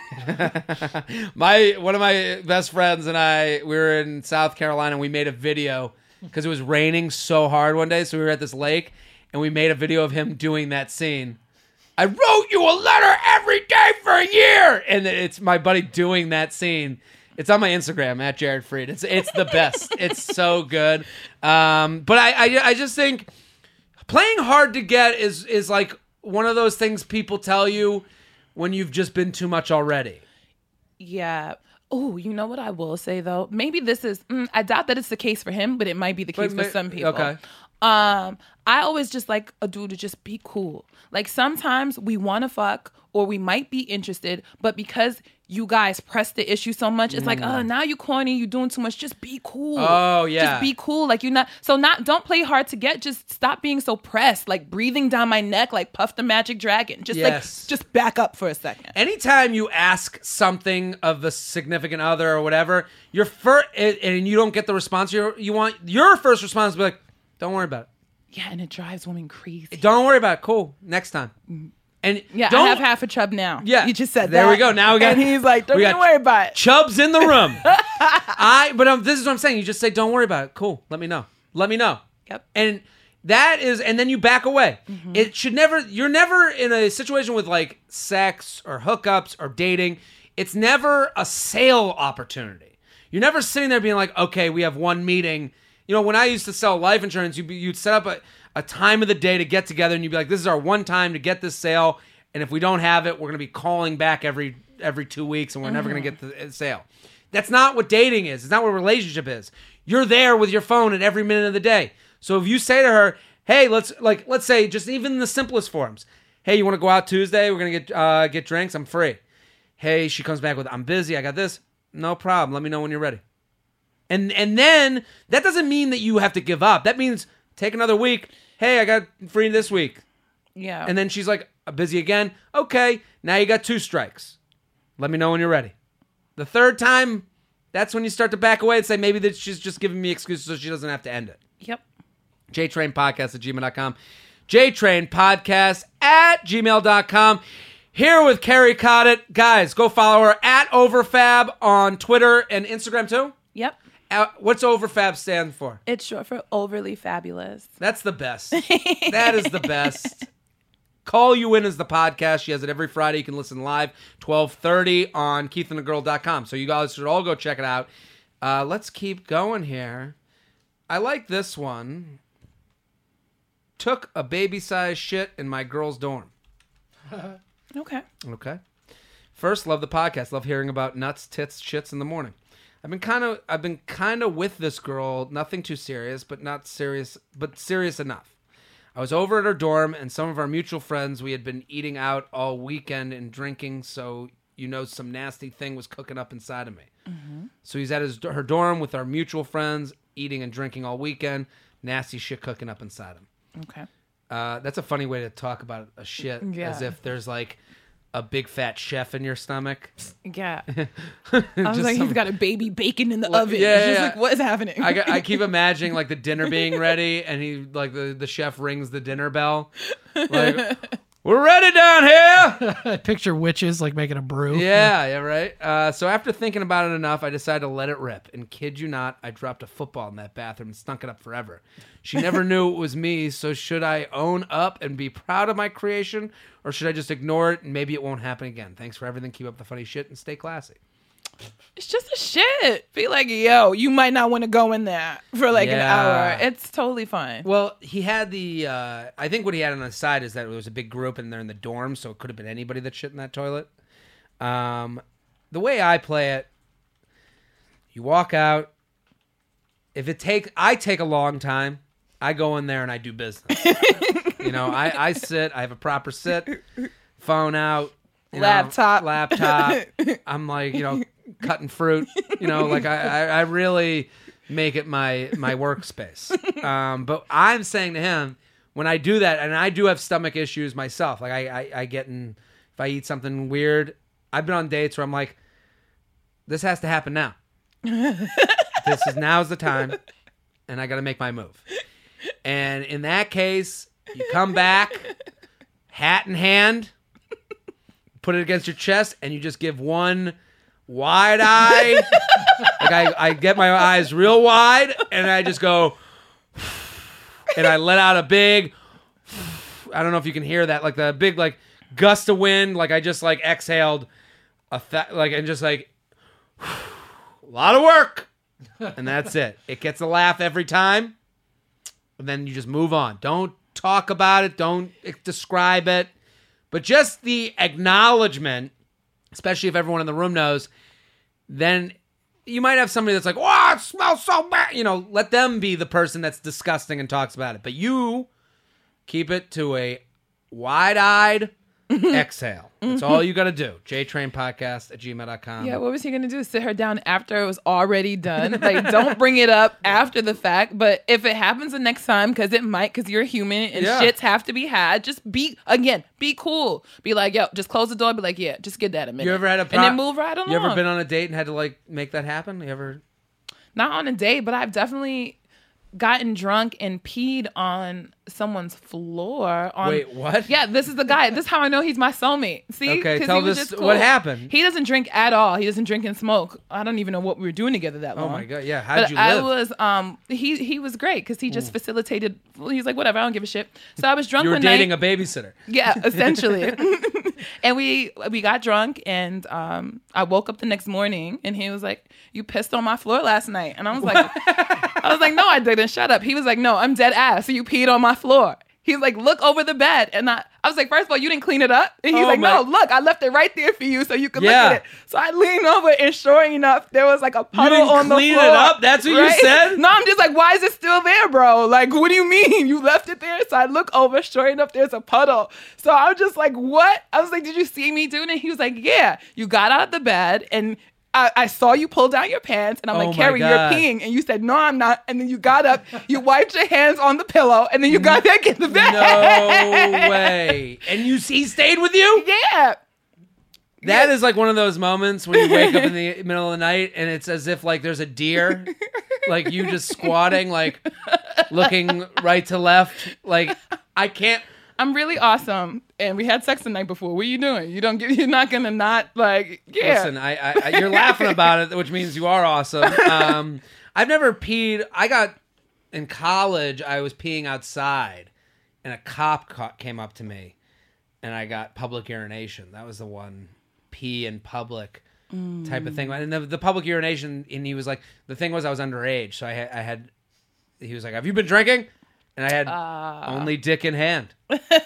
Speaker 2: One of my best friends and I, we were in South Carolina and we made a video because it was raining so hard one day. So we were at this lake and we made a video of him doing that scene. I wrote you a letter every day for a year. And it's my buddy doing that scene. It's on my Instagram at Jared Freed. It's the best. It's so good. But I just think playing hard to get is like one of those things people tell you when you've just been too much already. Yeah.
Speaker 4: Oh, you know what I will say though? Maybe this is, I doubt that it's the case for him, but it might be the case for some people.
Speaker 2: Okay.
Speaker 4: I always just like a dude to just be cool. Like sometimes we want to fuck or we might be interested, but because you guys press the issue so much, it's like, now you corny, you doing too much. Just be cool.
Speaker 2: Oh yeah.
Speaker 4: Just be cool. Like don't play hard to get. Just stop being so pressed. Like breathing down my neck, like Puff the Magic Dragon. Just back up for a second.
Speaker 2: Anytime you ask something of the significant other or whatever, your first and you don't get the response you want, your first response will be like, don't worry about it.
Speaker 4: Yeah, and it drives women crazy.
Speaker 2: Don't worry about it. Cool. Next time. And
Speaker 4: I have half a chub now.
Speaker 2: Yeah,
Speaker 4: you just said
Speaker 2: there
Speaker 4: that.
Speaker 2: we go. Now we got.
Speaker 4: And he's like, don't even worry about it.
Speaker 2: Chubs in the room. This is what I'm saying. You just say, don't worry about it. Cool. Let me know.
Speaker 4: Yep.
Speaker 2: And then you back away. Mm-hmm. It should never. You're never in a situation with like sex or hookups or dating. It's never a sale opportunity. You're never sitting there being like, okay, we have one meeting. When I used to sell life insurance, you'd set up a time of the day to get together, and you'd be like, this is our one time to get this sale, and if we don't have it, we're going to be calling back every 2 weeks, and we're never going to get the sale. That's not what dating is. It's not what a relationship is. You're there with your phone at every minute of the day. So if you say to her, hey, let's say, just even in the simplest forms, hey, you want to go out Tuesday? We're going to get drinks. I'm free. Hey, she comes back with, I'm busy. I got this. No problem. Let me know when you're ready. And then that doesn't mean that you have to give up. That means take another week. Hey, I got free this week.
Speaker 4: Yeah.
Speaker 2: And then she's like, I'm busy again. Okay, now you got 2 strikes. Let me know when you're ready. The third time, that's when you start to back away and say maybe that she's just giving me excuses so she doesn't have to end it.
Speaker 4: Yep.
Speaker 2: JTrainPodcast@gmail.com. JTrainPodcast@gmail.com. Here with Carrie Coddett. Guys, go follow her at Overfab on Twitter and Instagram too.
Speaker 4: Yep.
Speaker 2: What's Overfab stand for?
Speaker 4: It's short for overly fabulous.
Speaker 2: That's the best. That is the best. Call You In is the podcast. She has it every Friday. You can listen live, 12:30 on KeithAndTheGirl.com. So you guys should all go check it out. Let's keep going here. I like this one. Took a baby-sized shit in my girl's dorm.
Speaker 4: Okay.
Speaker 2: First, love the podcast. Love hearing about nuts, tits, shits in the morning. I've been kind of with this girl. Nothing too serious, but serious enough. I was over at her dorm, and some of our mutual friends. We had been eating out all weekend and drinking, so some nasty thing was cooking up inside of me. Mm-hmm. So he's at her dorm with our mutual friends, eating and drinking all weekend. Nasty shit cooking up inside him.
Speaker 4: Okay.
Speaker 2: That's a funny way to talk about a shit, as if there's like a big fat chef in your stomach.
Speaker 4: Yeah. I was like, he's got a baby bacon in the oven.
Speaker 2: Yeah,
Speaker 4: it's just like, what is happening?
Speaker 2: I keep imagining like the dinner being ready, and he like the chef rings the dinner bell, like, we're ready down here.
Speaker 3: I picture witches like making a brew.
Speaker 2: Yeah, right. So after thinking about it enough, I decided to let it rip. And kid you not, I dropped a football in that bathroom and stunk it up forever. She never knew it was me, so should I own up and be proud of my creation, or should I just ignore it and maybe it won't happen again? Thanks for everything. Keep up the funny shit and stay classy.
Speaker 4: It's just a shit. Be like, yo, you might not want to go in there for like an hour. It's totally fine.
Speaker 2: Well, he had the, I think what he had on the side is that it was a big group and they're in the dorm, so it could have been anybody that shit in that toilet. The way I play it, you walk out. I take a long time. I go in there and I do business. I sit, I have a proper sit, phone out.
Speaker 4: Laptop.
Speaker 2: I'm like, cutting fruit, like I really make it my workspace. But I'm saying to him, when I do that, and I do have stomach issues myself, like I get in, if I eat something weird, I've been on dates where I'm like, this has to happen now. Now's the time, and I got to make my move. And in that case, you come back, hat in hand, put it against your chest, and you just give one wide eye. Like I get my eyes real wide, and I just go, and I let out a big, I don't know if you can hear that, like the big like gust of wind, like I just like exhaled and just like a lot of work, and that's it. It gets a laugh every time, and then you just move on. Don't talk about it. Don't describe it. But just the acknowledgement, especially if everyone in the room knows, then you might have somebody that's like, "Oh, it smells so bad." Let them be the person that's disgusting and talks about it. But you keep it to a wide-eyed exhale. That's all you got to do. jtrainpodcast@gmail.com.
Speaker 4: Yeah, what was he going to do? Sit her down after it was already done? Like, don't bring it up after the fact. But if it happens the next time, because it might, because you're human and shits have to be had, just be cool. Be like, yo, just close the door. Be like, yeah, just give that a minute.
Speaker 2: You ever had
Speaker 4: and then move right along.
Speaker 2: You ever been on a date and had to like make that happen? You ever?
Speaker 4: Not on a date, but I've definitely gotten drunk and peed on someone's floor.
Speaker 2: Wait, what?
Speaker 4: Yeah, this is the guy. This is how I know he's my soulmate. See?
Speaker 2: Okay, tell this. Cool. What happened?
Speaker 4: He doesn't drink at all. He doesn't drink and smoke. I don't even know what we were doing together that long.
Speaker 2: Oh my God, yeah. How did you live?
Speaker 4: I was, he was great because he just facilitated. He's like, whatever, I don't give a shit. So I was drunk
Speaker 2: one night. You were dating a babysitter.
Speaker 4: Yeah, essentially. And we got drunk, and I woke up the next morning, and he was like, "You pissed on my floor last night," and I was like, "No, I didn't. Shut up." He was like, "No, I'm dead ass. So you peed on my floor." He's like, "Look over the bed," and I was like, "First of all, you didn't clean it up." And he's "No, look, I left it right there for you so you could look at it." So I leaned over, and sure enough, there was like a puddle on the floor.
Speaker 2: You didn't clean it up? That's what you said?
Speaker 4: No, I'm just like, why is it still there, bro? Like, what do you mean? You left it there? So I look over, sure enough, there's a puddle. So I'm just like, what? I was like, did you see me doing it? He was like, yeah. You got out of the bed, and I saw you pull down your pants, and I'm like, Carrie, you're peeing. And you said, no, I'm not. And then you got up, you wiped your hands on the pillow, and then you got back in the bed.
Speaker 2: No way. And he stayed with you?
Speaker 4: Yeah.
Speaker 2: That is like one of those moments when you wake up in the middle of the night, and it's as if like there's a deer, like you just squatting, like looking right to left. Like, I can't.
Speaker 4: I'm really awesome, and we had sex the night before. What are you doing? You're not gonna not like, yeah.
Speaker 2: Listen, I you're laughing about it, which means you are awesome. I've never peed. In college, I was peeing outside, and a cop came up to me, and I got public urination. That was the one, pee in public type of thing. And the public urination, and he was like, the thing was I was underage, so I had. He was like, "Have you been drinking?" And I had only dick in hand.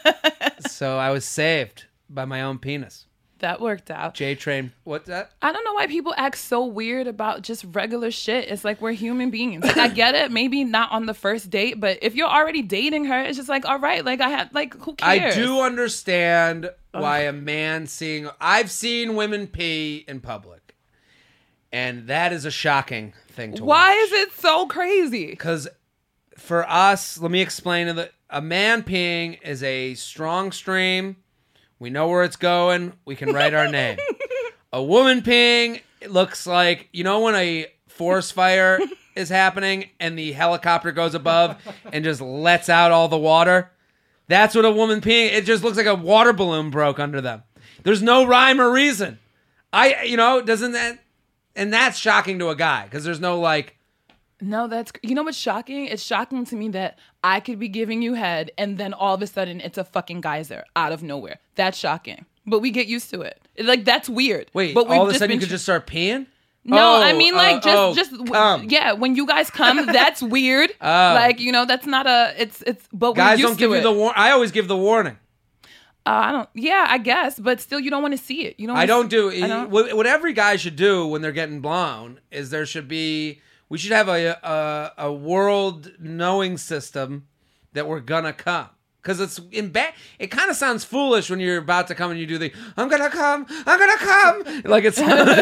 Speaker 2: So I was saved by my own penis.
Speaker 4: That worked out.
Speaker 2: J-Train, what's that?
Speaker 4: I don't know why people act so weird about just regular shit. It's like we're human beings. Like, I get it. Maybe not on the first date, but if you're already dating her, it's just like, all right, like who cares?
Speaker 2: I do understand why a man I've seen women pee in public. And that is a shocking thing to watch.
Speaker 4: Why is it so crazy?
Speaker 2: Because for us, let me explain a man peeing is a strong stream. We know where it's going. We can write our name. A woman peeing, it looks like, you know when a forest fire is happening and the helicopter goes above and just lets out all the water? That's what a woman peeing, it just looks like a water balloon broke under them. There's no rhyme or reason. Doesn't that, and that's shocking to a guy because there's no like.
Speaker 4: No, you know what's shocking? It's shocking to me that I could be giving you head and then all of a sudden it's a fucking geyser out of nowhere. That's shocking. But we get used to it. Like, that's weird.
Speaker 2: Wait,
Speaker 4: but
Speaker 2: all of a sudden you could just start peeing?
Speaker 4: No, I mean, like, yeah, when you guys come, that's weird. Like, that's not but
Speaker 2: guys
Speaker 4: we're
Speaker 2: don't give you the warning. I always give the warning.
Speaker 4: I guess, but still, you don't want to see it.
Speaker 2: What every guy should do when they're getting blown is we should have a world knowing system that we're gonna come. Because it's it kind of sounds foolish when you're about to come and you do I'm gonna come. Like it's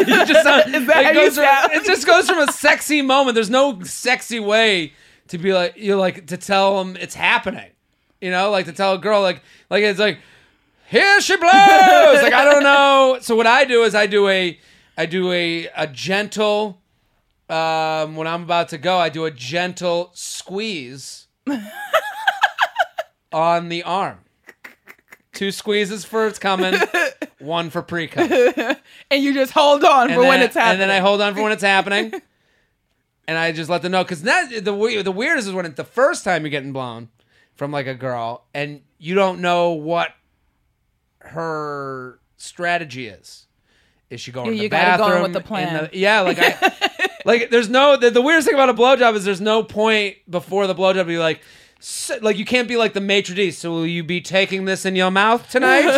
Speaker 2: it just goes from a sexy moment. There's no sexy way to be like, to tell them it's happening. Like to tell a girl like it's like, here she blows. Like, I don't know. So what I do is I do a gentle, when I'm about to go, I do a gentle squeeze on the arm. 2 squeezes for it's coming, 1 for pre-cum.
Speaker 4: And you just hold on when it's happening.
Speaker 2: And then I hold on for when it's happening. And I just let them know. Because the weirdest is when it's the first time you're getting blown from like a girl and you don't know what her strategy is. Is she going to the bathroom?
Speaker 4: You gotta go with the plan.
Speaker 2: There's no, the weirdest thing about a blowjob is there's no point before the blowjob be like you can't be like the maitre d'. So will you be taking this in your mouth tonight?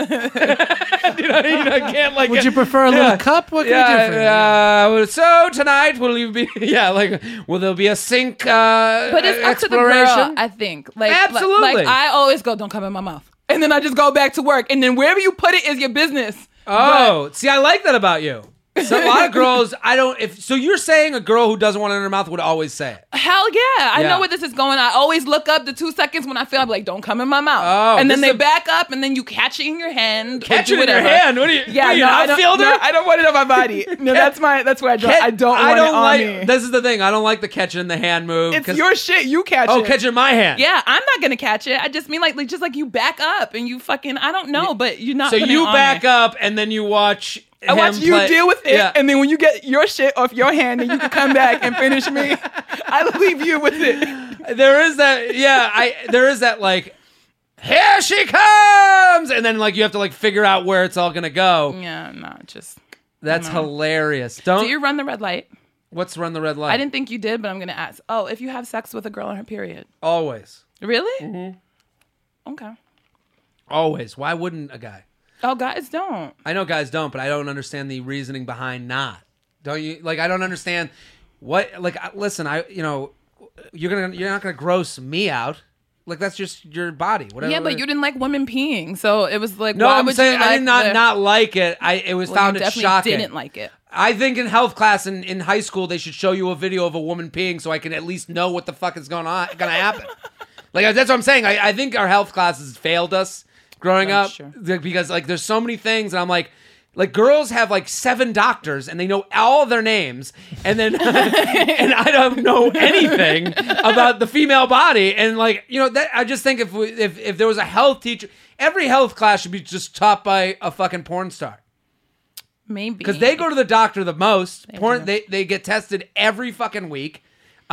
Speaker 2: you can't like.
Speaker 3: Would you prefer a little cup? What can you do?
Speaker 2: So tonight will you be? Will there be a sink?
Speaker 4: But it's up to the girl, I think.
Speaker 2: Absolutely.
Speaker 4: Like I always go, don't come in my mouth, and then I just go back to work, and then wherever you put it is your business.
Speaker 2: See, I like that about you. So a lot of girls, so you're saying a girl who doesn't want it in her mouth would always say it?
Speaker 4: Hell yeah. I know where this is going. I always look up the 2 seconds when I feel I'm like, don't come in my mouth. And then they back up and then you catch it in your hand.
Speaker 2: Catch it in your hand? What are you?
Speaker 4: Yeah,
Speaker 2: I
Speaker 4: don't want it on my body. No, that's where I draw. I don't want it on me.
Speaker 2: This is the thing. I don't like the catch it in the hand move.
Speaker 4: It's your shit. You catch it.
Speaker 2: Oh, catch it in my hand.
Speaker 4: Yeah, I'm not going to catch it. I just mean like just like you back up and you fucking, I don't know, but you're not.
Speaker 2: So you back up and then you watch.
Speaker 4: I watch you deal with it, and then when you get your shit off your hand, then you can come back and finish me. I leave you with it.
Speaker 2: There is that, there is that like, here she comes, and then like you have to like figure out where it's all gonna go.
Speaker 4: Yeah, no, just.
Speaker 2: That's hilarious.
Speaker 4: Do you run the red light?
Speaker 2: What's run the red light?
Speaker 4: I didn't think you did, but I'm gonna ask. Oh, if you have sex with a girl on her period.
Speaker 2: Always.
Speaker 4: Really?
Speaker 2: Mm-hmm.
Speaker 4: Okay.
Speaker 2: Always. Why wouldn't a guy?
Speaker 4: Oh, guys don't.
Speaker 2: I know guys don't, but I don't understand the reasoning behind not. Don't you? Like, I don't understand what. Like, listen, you're not gonna gross me out. Like, that's just your body. Whatever.
Speaker 4: Yeah, but you didn't like women peeing, so it was like.
Speaker 2: No,
Speaker 4: why
Speaker 2: I'm
Speaker 4: would
Speaker 2: saying
Speaker 4: you
Speaker 2: I did not like it. Found it shocking.
Speaker 4: Didn't like it.
Speaker 2: I think in health class in high school they should show you a video of a woman peeing so I can at least know what the fuck is gonna happen. Like, that's what I'm saying. I think our health classes failed us. Growing up, because like there's so many things, and I'm like girls have like 7 doctors, and they know all their names, and then and I don't know anything about the female body, and like that I just think if there was a health teacher, every health class should be just taught by a fucking porn star.
Speaker 4: Maybe
Speaker 2: because they go to the doctor the most. They get tested every fucking week.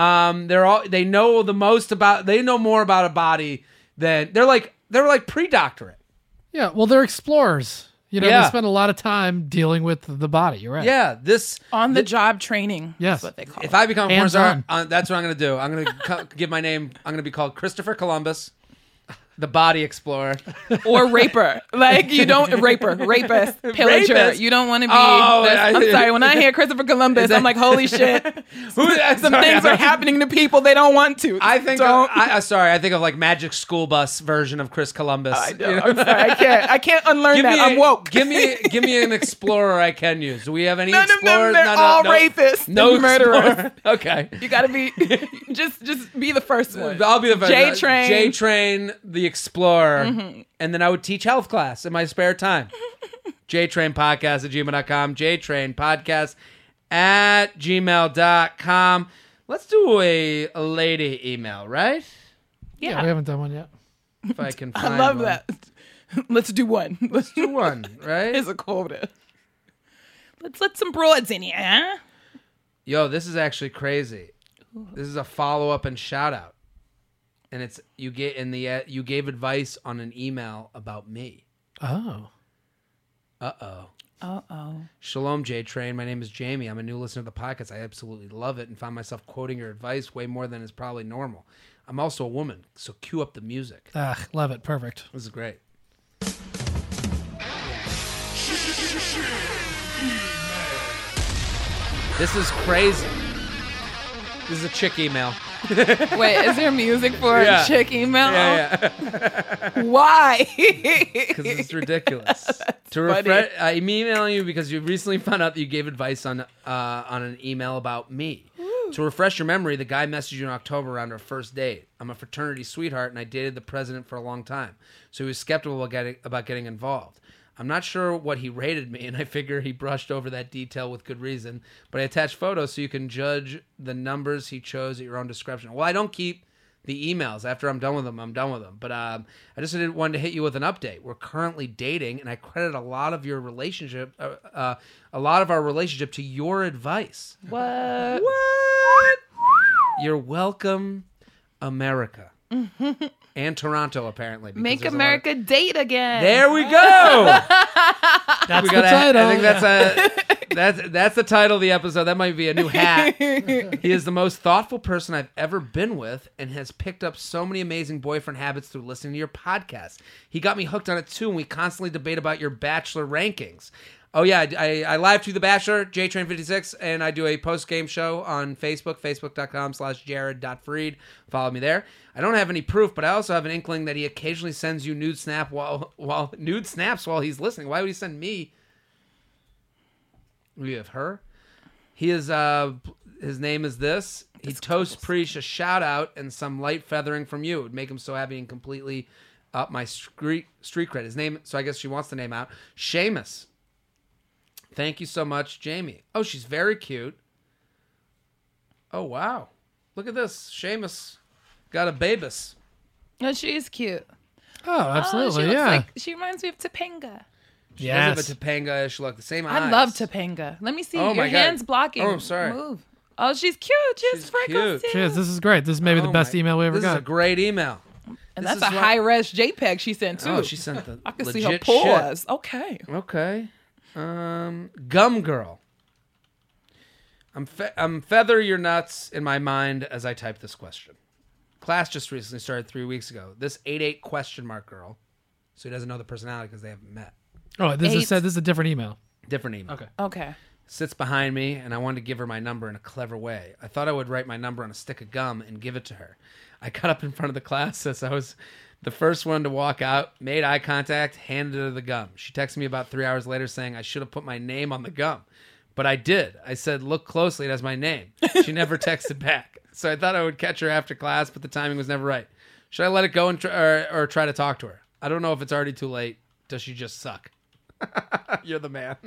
Speaker 2: They know the most about. They know more about a body than they're like pre-doctorate.
Speaker 3: Yeah, well, they're explorers. They spend a lot of time dealing with the body. You're right.
Speaker 2: Yeah,
Speaker 4: on the job training.
Speaker 3: Yes,
Speaker 4: is what they call
Speaker 2: if I become a porn star, that's what I'm going to do. I'm going to give my name. I'm going to be called Christopher Columbus. The Body Explorer.
Speaker 4: Or raper. Like, you don't, rapist, pillager.
Speaker 2: Rapist?
Speaker 4: You don't want to be,
Speaker 2: Oh,
Speaker 4: I'm sorry, when I hear Christopher Columbus, I'm like, holy shit. Some things are happening to people they don't want to.
Speaker 2: I think I think of like Magic School Bus version of Chris Columbus.
Speaker 4: I know. I'm sorry, I can't unlearn that. I'm woke.
Speaker 2: Give me an explorer I can use. Do we have any
Speaker 4: None
Speaker 2: explorers?
Speaker 4: of them, they're all rapists and murderers.
Speaker 2: Explorer. Okay.
Speaker 4: You gotta be, just be the first one.
Speaker 2: I'll be the first.
Speaker 4: J-Train.
Speaker 2: J-Train, the Explorer. And then I would teach health class in my spare time. JTrainPodcast@gmail.com. JTrainPodcast@gmail.com. Let's do a lady email, right?
Speaker 3: Yeah, we haven't done one yet.
Speaker 2: If I can find
Speaker 4: I love
Speaker 2: one.
Speaker 4: that. Let's do one.
Speaker 2: Let's do one, right?
Speaker 4: It's a quota. Let's let some broads in here, huh?
Speaker 2: Yo, this is actually crazy. This is a follow-up and shout-out. And it's you gave advice on an email about me.
Speaker 3: Oh.
Speaker 2: Uh-oh. Shalom, J-Train. My name is Jamie. I'm a new listener to the podcast. I absolutely love it and find myself quoting your advice way more than is probably normal. I'm also a woman, so cue up the music.
Speaker 3: Love it. Perfect.
Speaker 2: This is great. This is crazy. This is a chick email.
Speaker 4: Wait, is there music for a chick email?
Speaker 2: Yeah.
Speaker 4: Why?
Speaker 2: Because it's ridiculous. I'm emailing you because you recently found out that you gave advice on an email about me. Ooh. To refresh your memory, the guy messaged you in October around our first date. I'm a fraternity sweetheart, and I dated the president for a long time, so he was skeptical about getting involved. I'm not sure what he rated me, and I figure he brushed over that detail with good reason, but I attached photos so you can judge the numbers he chose at your own discretion. Well, I don't keep the emails. After I'm done with them, I'm done with them. But I just wanted to hit you with an update. We're currently dating, and I credit a lot of your relationship, a lot of our relationship to your advice.
Speaker 4: What?
Speaker 2: You're welcome, America. And Toronto, apparently.
Speaker 4: Make America date again.
Speaker 2: There we go.
Speaker 3: That's the title.
Speaker 2: I think that's the title of the episode. That might be a new hat. He is the most thoughtful person I've ever been with and has picked up so many amazing boyfriend habits through listening to your podcast. He got me hooked on it too, and we constantly debate about your Bachelor rankings. Oh, yeah, I live to The Bachelor, JTrain56, and I do a post-game show on Facebook, facebook.com/jared.freed. Follow me there. I don't have any proof, but I also have an inkling that he occasionally sends you nude snaps while he's listening. Why would he send me? We have her. He is, his name is this. He toasts Preach a shout-out and some light feathering from you. It would make him so happy and completely up my street cred. His name, so I guess she wants the name out. Seamus. Thank you so much, Jamie. Oh, she's very cute. Oh, wow. Look at this. Seamus got a babus.
Speaker 4: No, she is cute.
Speaker 3: Oh, absolutely.
Speaker 4: She looks
Speaker 3: Yeah.
Speaker 4: she reminds me of Topanga.
Speaker 2: She does have a Topanga-ish look. The same eyes.
Speaker 4: I love Topanga. Let me see.
Speaker 2: Oh,
Speaker 4: Your
Speaker 2: my God.
Speaker 4: hand's blocking.
Speaker 2: Oh, I'm sorry.
Speaker 4: Move. Oh, she's cute. She has
Speaker 2: She's
Speaker 4: freckles
Speaker 2: cute.
Speaker 4: too.
Speaker 3: Cheers. This is great. This is maybe the best email we ever
Speaker 2: This
Speaker 3: got.
Speaker 2: is a great email.
Speaker 4: And
Speaker 2: This
Speaker 4: that's a
Speaker 2: is what-
Speaker 4: high-res JPEG she sent too.
Speaker 2: Oh, she sent the
Speaker 4: I can see
Speaker 2: legit
Speaker 4: her pores. Okay.
Speaker 2: shit. Okay. Gum Girl. I'm feather your nuts in my mind as I type this question. Class just recently started 3 weeks ago. This 88 question mark girl, so he doesn't know the personality because they haven't met.
Speaker 3: Oh, this is a different email.
Speaker 2: Different email.
Speaker 4: Okay.
Speaker 2: Sits behind me, and I wanted to give her my number in a clever way. I thought I would write my number on a stick of gum and give it to her. I got up in front of the class as I was the first one to walk out, made eye contact, handed her the gum. She texted me about 3 hours later saying I should have put my name on the gum. But I did. I said, look closely, it has my name. She never texted back. So I thought I would catch her after class, but the timing was never right. Should I let it go and or try to talk to her? I don't know if it's already too late. Does she just suck? You're the man.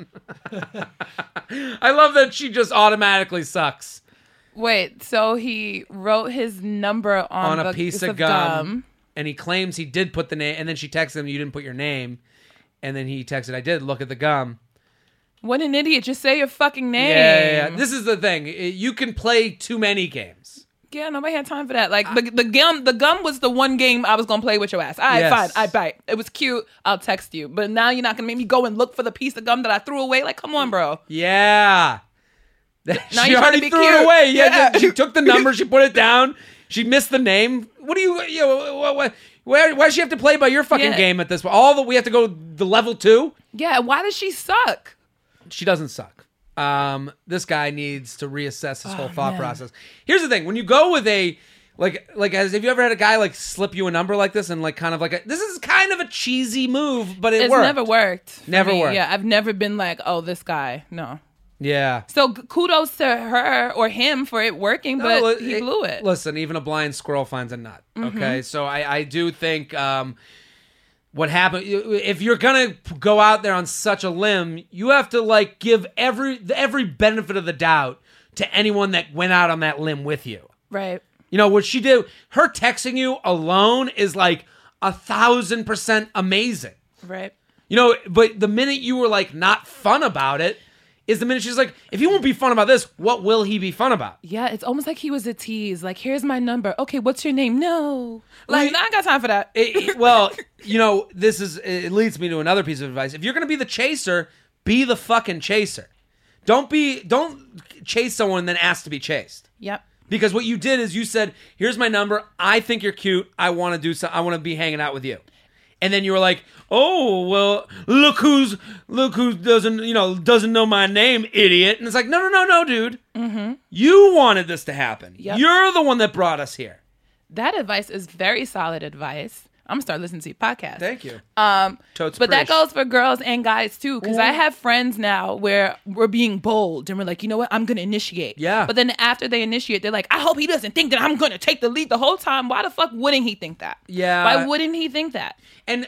Speaker 2: I love that she just automatically sucks.
Speaker 4: Wait, so he wrote his number on
Speaker 2: a piece of gum, and he claims he did put the name, and then she texted him, you didn't put your name, and then he texted, I did, look at the gum.
Speaker 4: What an idiot. Just say your fucking name.
Speaker 2: Yeah. This is the thing. You can play too many games.
Speaker 4: Yeah, nobody had time for that. Like, the gum was the one game I was going to play with your ass. All right,
Speaker 2: Yes.
Speaker 4: fine. I bite. It was cute. I'll text you. But now you're not going to make me go and look for the piece of gum that I threw away? Like, come on, bro.
Speaker 2: Yeah.
Speaker 4: Now
Speaker 2: She
Speaker 4: you're trying to
Speaker 2: already
Speaker 4: be
Speaker 2: threw
Speaker 4: cute.
Speaker 2: it away. Yeah.
Speaker 4: Yeah.
Speaker 2: She took the number. She put it down. She missed the name. What do you Why does she have to play by your fucking game at this point? We have to go the level 2?
Speaker 4: Yeah, why does she suck?
Speaker 2: She doesn't suck. This guy needs to reassess his whole thought process. Here's the thing: when you go with a have you ever had a guy like slip you a number like this and like kind of like this is kind of a cheesy move, but it's
Speaker 4: never worked.
Speaker 2: Never worked.
Speaker 4: Yeah, I've never been like, oh, this guy. No.
Speaker 2: Yeah.
Speaker 4: So kudos to her or him for it working, but he blew it.
Speaker 2: Listen, even a blind squirrel finds a nut. Okay, so I do think what happened, if you're gonna go out there on such a limb, you have to like give every benefit of the doubt to anyone that went out on that limb with you.
Speaker 4: Right.
Speaker 2: You know what she did? Her texting you alone is like 1,000% amazing.
Speaker 4: Right.
Speaker 2: You know, but the minute you were like not fun about it is the minute she's like, if he won't be fun about this, what will he be fun about?
Speaker 4: Yeah, it's almost like he was a tease. Like, here's my number. Okay, what's your name? No. Like, I ain't got time for that.
Speaker 2: Well, you know, it leads me to another piece of advice. If you're going to be the chaser, be the fucking chaser. Don't chase someone and then ask to be chased.
Speaker 4: Yep.
Speaker 2: Because what you did is you said, here's my number. I think you're cute. I want to I want to be hanging out with you. And then you were like, oh, well, look who doesn't know my name, idiot. And it's like, no, dude. Mm-hmm. You wanted this to happen. Yep. You're the one that brought us here.
Speaker 4: That advice is very solid advice. I'm going to start listening to your podcast.
Speaker 2: Thank you.
Speaker 4: But that goes for girls and guys, too. Because I have friends now where we're being bold. And we're like, you know what? I'm going to initiate.
Speaker 2: Yeah.
Speaker 4: But then after they initiate, they're like, I hope he doesn't think that I'm going to take the lead the whole time. Why the fuck wouldn't he think that?
Speaker 2: Yeah.
Speaker 4: Why wouldn't he think that?
Speaker 2: And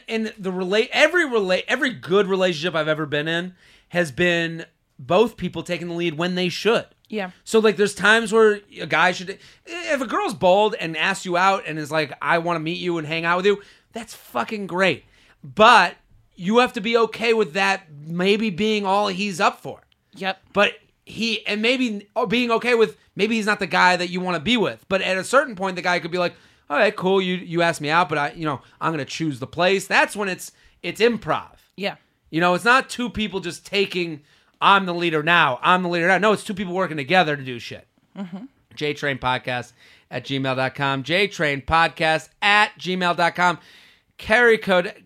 Speaker 2: every good relationship I've ever been in has been both people taking the lead when they should.
Speaker 4: Yeah.
Speaker 2: So like there's times where a guy should, if a girl's bold and asks you out and is like, I want to meet you and hang out with you, that's fucking great. But you have to be okay with that maybe being all he's up for.
Speaker 4: Yep.
Speaker 2: But maybe being okay with maybe he's not the guy that you want to be with. But at a certain point, the guy could be like, all right, cool, you asked me out, but I'm going to choose the place. That's when it's improv.
Speaker 4: Yeah.
Speaker 2: You know, it's not two people just taking, I'm the leader now. No, it's two people working together to do shit. Mm-hmm. JTrainPodcast@gmail.com. JTrainPodcast@gmail.com. Carrie caught it.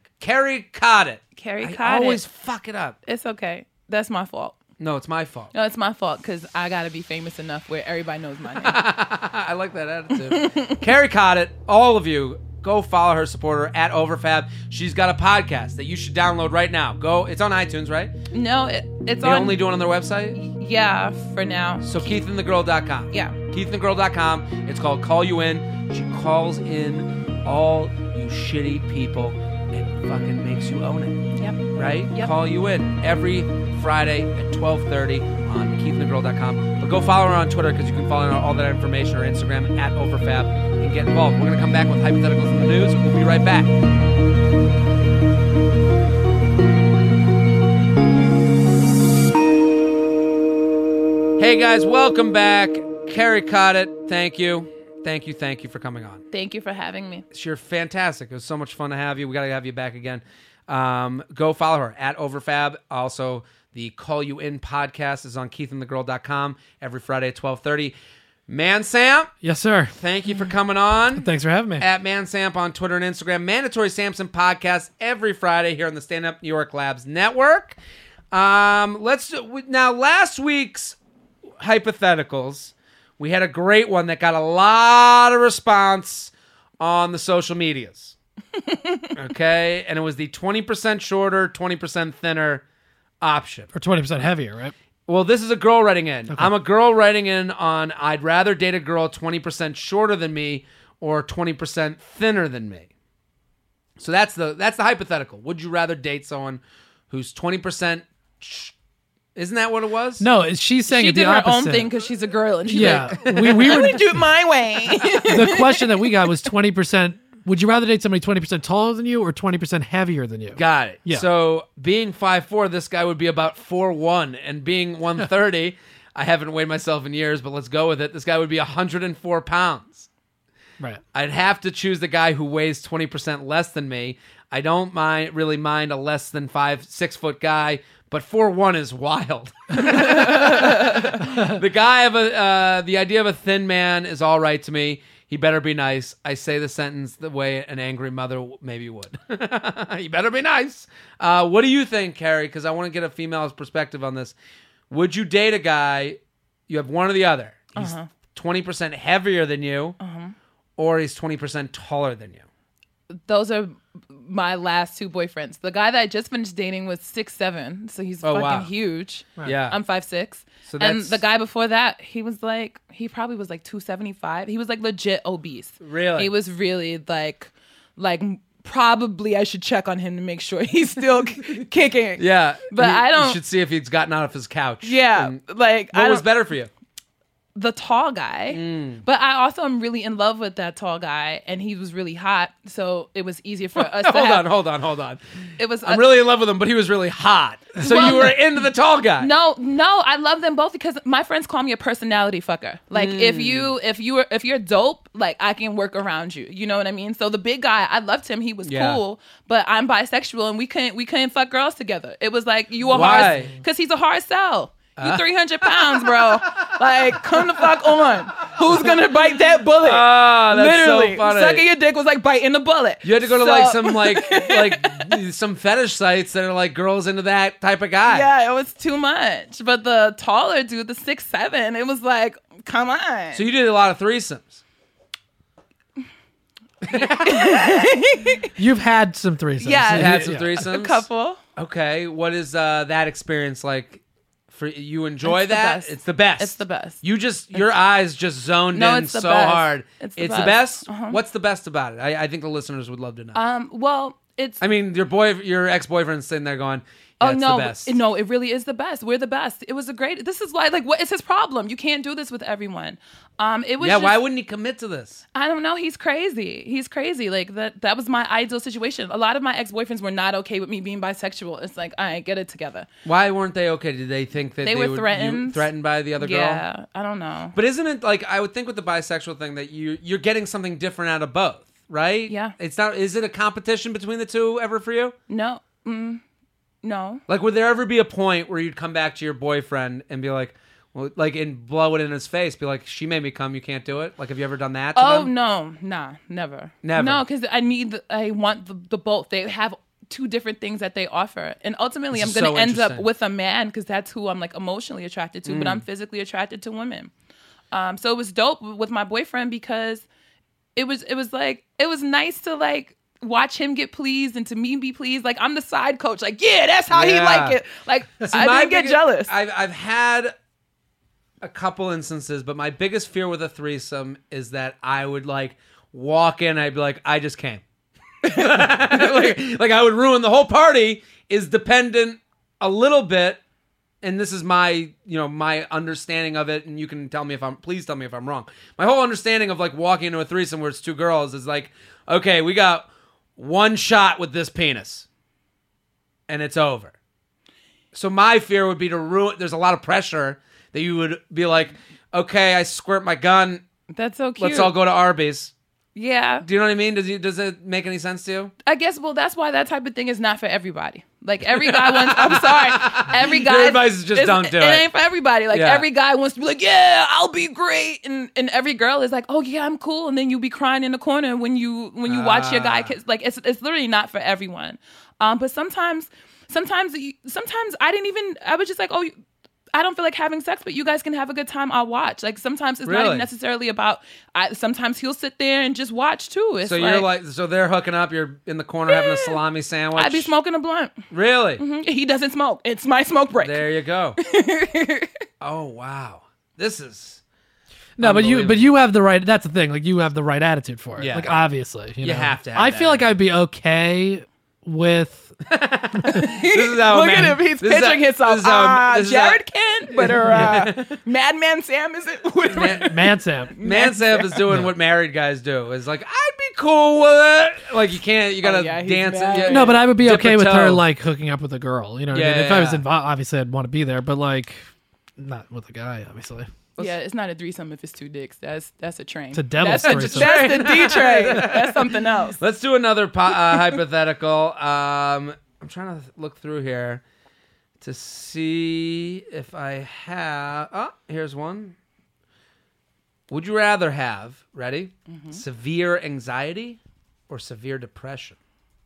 Speaker 2: I always fuck it up.
Speaker 4: It's okay. That's my fault.
Speaker 2: No, it's my fault.
Speaker 4: No, it's my fault because I got to be famous enough where everybody knows my name.
Speaker 2: I like that attitude. Carrie caught it. All of you, go follow her, support her @Overfab. She's got a podcast that you should download right now. Go. It's on iTunes, right?
Speaker 4: No, it's
Speaker 2: they
Speaker 4: on.
Speaker 2: Only do it on their website?
Speaker 4: Yeah, for now.
Speaker 2: So KeithAndTheGirl.com.
Speaker 4: Yeah.
Speaker 2: KeithAndTheGirl.com. It's called Call You In. She calls in all you shitty people and fucking makes you own it.
Speaker 4: Yep.
Speaker 2: Right?
Speaker 4: Yep.
Speaker 2: Call You In every Friday at 12:30 on KeithAndTheGirl.com. But go follow her on Twitter because you can follow all that information, or Instagram @Overfab, and get involved. We're going to come back with hypotheticals in the news. We'll be right back. Hey guys, welcome back. Carrie caught it. Thank you for coming on.
Speaker 4: Thank you for having me.
Speaker 2: You're fantastic. It was so much fun to have you. We got to have you back again. Go follow her @Overfab. Also, the Call You In podcast is on KeithAndTheGirl.com every Friday at 12:30. Mansamp.
Speaker 3: Yes, sir.
Speaker 2: Thank you for coming on.
Speaker 3: Thanks for having me.
Speaker 2: @Mansamp on Twitter and Instagram. Mandatory Samson podcast every Friday here on the Stand Up New York Labs Network. Last week's hypotheticals, we had a great one that got a lot of response on the social medias. Okay? And it was the 20% shorter, 20% thinner option.
Speaker 3: Or 20% heavier, right?
Speaker 2: Well, this is a girl writing in.
Speaker 3: Okay.
Speaker 2: I'm a girl writing in on I'd rather date a girl 20% shorter than me or 20% thinner than me. So that's the hypothetical. Would you rather date someone who's 20%? Isn't that what it was?
Speaker 3: No, she's saying
Speaker 4: she
Speaker 3: the
Speaker 4: did
Speaker 3: opposite.
Speaker 4: her own thing because she's a girl, and she's like,
Speaker 3: we
Speaker 4: I'm
Speaker 3: were
Speaker 4: going to do it my way.
Speaker 3: The question that we got was 20%. Would you rather date somebody 20% taller than you or 20% heavier than you?
Speaker 2: Got it.
Speaker 3: Yeah.
Speaker 2: So being 5'4", this guy would be about 4'1", and being 130, I haven't weighed myself in years, but let's go with it. This guy would be 104 pounds.
Speaker 3: Right.
Speaker 2: I'd have to choose the guy who weighs 20% less than me. I don't really mind a less than 6 foot guy, but 4'1" is wild. The idea of a thin man is all right to me. He better be nice. I say the sentence the way an angry mother maybe would. He better be nice. What do you think, Carrie? Because I want to get a female's perspective on this. Would you date a guy, you have one or the other. He's 20% heavier than you, or he's 20% taller than you.
Speaker 4: Those are my last two boyfriends. The guy that I just finished dating was 6'7", so he's fucking huge.
Speaker 2: Right. Yeah,
Speaker 4: I'm 5'6".
Speaker 2: So
Speaker 4: and the guy before that, he probably was like 275. He was like legit obese.
Speaker 2: Really?
Speaker 4: He was really like probably I should check on him to make sure he's still kicking.
Speaker 2: Yeah,
Speaker 4: but I don't.
Speaker 2: You should see if he's gotten out of his couch.
Speaker 4: Yeah, like
Speaker 2: what was better for you?
Speaker 4: The tall guy, but I also am really in love with that tall guy, and he was really hot, so it was easier for us.
Speaker 2: Hold on.
Speaker 4: It was.
Speaker 2: I'm really in love with him, but he was really hot. So you were into the tall guy.
Speaker 4: No, I love them both because my friends call me a personality fucker. Like if you're dope, like I can work around you. You know what I mean? So the big guy, I loved him. He was cool, but I'm bisexual, and we couldn't fuck girls together. It was like you were hard because he's a hard sell. You 300 pounds, bro. Like, come the fuck on. Who's gonna bite that bullet?
Speaker 2: That's
Speaker 4: literally.
Speaker 2: so funny.
Speaker 4: Sucking your dick was like biting a bullet.
Speaker 2: You had to go to like some fetish sites that are like girls into that type of guy.
Speaker 4: Yeah, it was too much. But the taller dude, the 6'7", it was like, come on.
Speaker 2: So you did a lot of threesomes.
Speaker 3: You've had some threesomes.
Speaker 4: Yeah,
Speaker 2: you had some threesomes.
Speaker 4: A couple.
Speaker 2: Okay, what is that experience like? For you enjoy
Speaker 4: It's the
Speaker 2: that?
Speaker 4: best.
Speaker 2: It's the best.
Speaker 4: It's the best.
Speaker 2: Your eyes just zoned in
Speaker 4: it's the
Speaker 2: so
Speaker 4: best.
Speaker 2: hard.
Speaker 4: It's
Speaker 2: the
Speaker 4: best.
Speaker 2: best.
Speaker 4: Uh-huh.
Speaker 2: What's the best about it? I think the listeners would love to know.
Speaker 4: Well, it's.
Speaker 2: I mean, your ex-boyfriend's sitting there going,
Speaker 4: Oh
Speaker 2: it's
Speaker 4: no!
Speaker 2: the best.
Speaker 4: No, it really is the best. We're the best. It was a great. This is why, like, what is his problem? You can't do this with everyone. It was.
Speaker 2: Yeah,
Speaker 4: just,
Speaker 2: why wouldn't he commit to this?
Speaker 4: I don't know. He's crazy. He's crazy. Like that was my ideal situation. A lot of my ex-boyfriends were not okay with me being bisexual. It's like, all right, get it together.
Speaker 2: Were weren't they okay? Did they think that
Speaker 4: they were threatened?
Speaker 2: Threatened by the other girl?
Speaker 4: Yeah, I don't know.
Speaker 2: But isn't it like I would think with the bisexual thing that you're getting something different out of both, right?
Speaker 4: Yeah.
Speaker 2: It's not. Is it a competition between the two ever for you?
Speaker 4: No. No.
Speaker 2: Like, would there ever be a point where you'd come back to your boyfriend and be like, well, like, and blow it in his face, be like, she made me come, you can't do it? Like, have you ever done that to them?
Speaker 4: No. Nah, never.
Speaker 2: Never?
Speaker 4: No, because I want the both. They have two different things that they offer. And ultimately, I'm going to end up with a man because that's who I'm, like, emotionally attracted to, but I'm physically attracted to women. So it was dope with my boyfriend because it was nice to, like, watch him get pleased and to me be pleased. Like, I'm the side coach. Like, yeah, that's how he like it. Like, I didn't get jealous.
Speaker 2: I've had a couple instances, but my biggest fear with a threesome is that I would, like, walk in, I'd be like, I just came. like I would ruin the whole party is dependent a little bit, and this is my understanding of it, and you can please tell me if I'm wrong. My whole understanding of, like, walking into a threesome where it's two girls is like, okay, we got one shot with this penis, and it's over. So my fear would be to ruin. There's a lot of pressure that you would be like, okay, I squirt my gun.
Speaker 4: That's so cute.
Speaker 2: Let's all go to Arby's.
Speaker 4: Yeah.
Speaker 2: Do you know what I mean? Does it make any sense to you?
Speaker 4: I guess, well, that's why that type of thing is not for everybody. Like, every guy wants, I'm sorry, every guy.
Speaker 2: Your advice is just don't do it.
Speaker 4: It ain't for everybody. Like, every guy wants to be like, yeah, I'll be great. And every girl is like, oh, yeah, I'm cool. And then you be crying in the corner when you watch your guy kiss. Like, it's literally not for everyone. But sometimes I was just like, oh, I don't feel like having sex, but you guys can have a good time. I'll watch. Like, sometimes it's not even necessarily about. Sometimes he'll sit there and just watch too. It's
Speaker 2: so they're hooking up. You're in the corner having a salami sandwich.
Speaker 4: I'd be smoking a blunt.
Speaker 2: Really?
Speaker 4: Mm-hmm. He doesn't smoke. It's my smoke break.
Speaker 2: There you go. Oh wow, this is.
Speaker 3: No, but you have the right. That's the thing. Like, you have the right attitude for it.
Speaker 2: Yeah.
Speaker 3: Like, obviously, you know?
Speaker 2: have to.
Speaker 3: I feel like I'd be okay with.
Speaker 2: This is how
Speaker 4: Look at him. He's pitching himself. Jared Kent, but Madman Sam, is it?
Speaker 3: Man Sam.
Speaker 2: Man Sam is doing what married guys do. Is like, I'd be cool with it. Like, you can't. You gotta dance it.
Speaker 3: No, but I would be okay with her, like, hooking up with a girl. You know what I mean? If I was
Speaker 2: Yeah.
Speaker 3: involved, obviously I'd want to be there, but, like, not with a guy, obviously.
Speaker 4: Yeah, it's not a threesome if it's two dicks. That's a train.
Speaker 3: It's a devil's
Speaker 4: that's
Speaker 3: threesome.
Speaker 4: That's the D train. That's something else.
Speaker 2: Let's do another hypothetical. I'm trying to look through here to see if I have. Oh, here's one. Would you rather have, ready, severe anxiety or severe depression?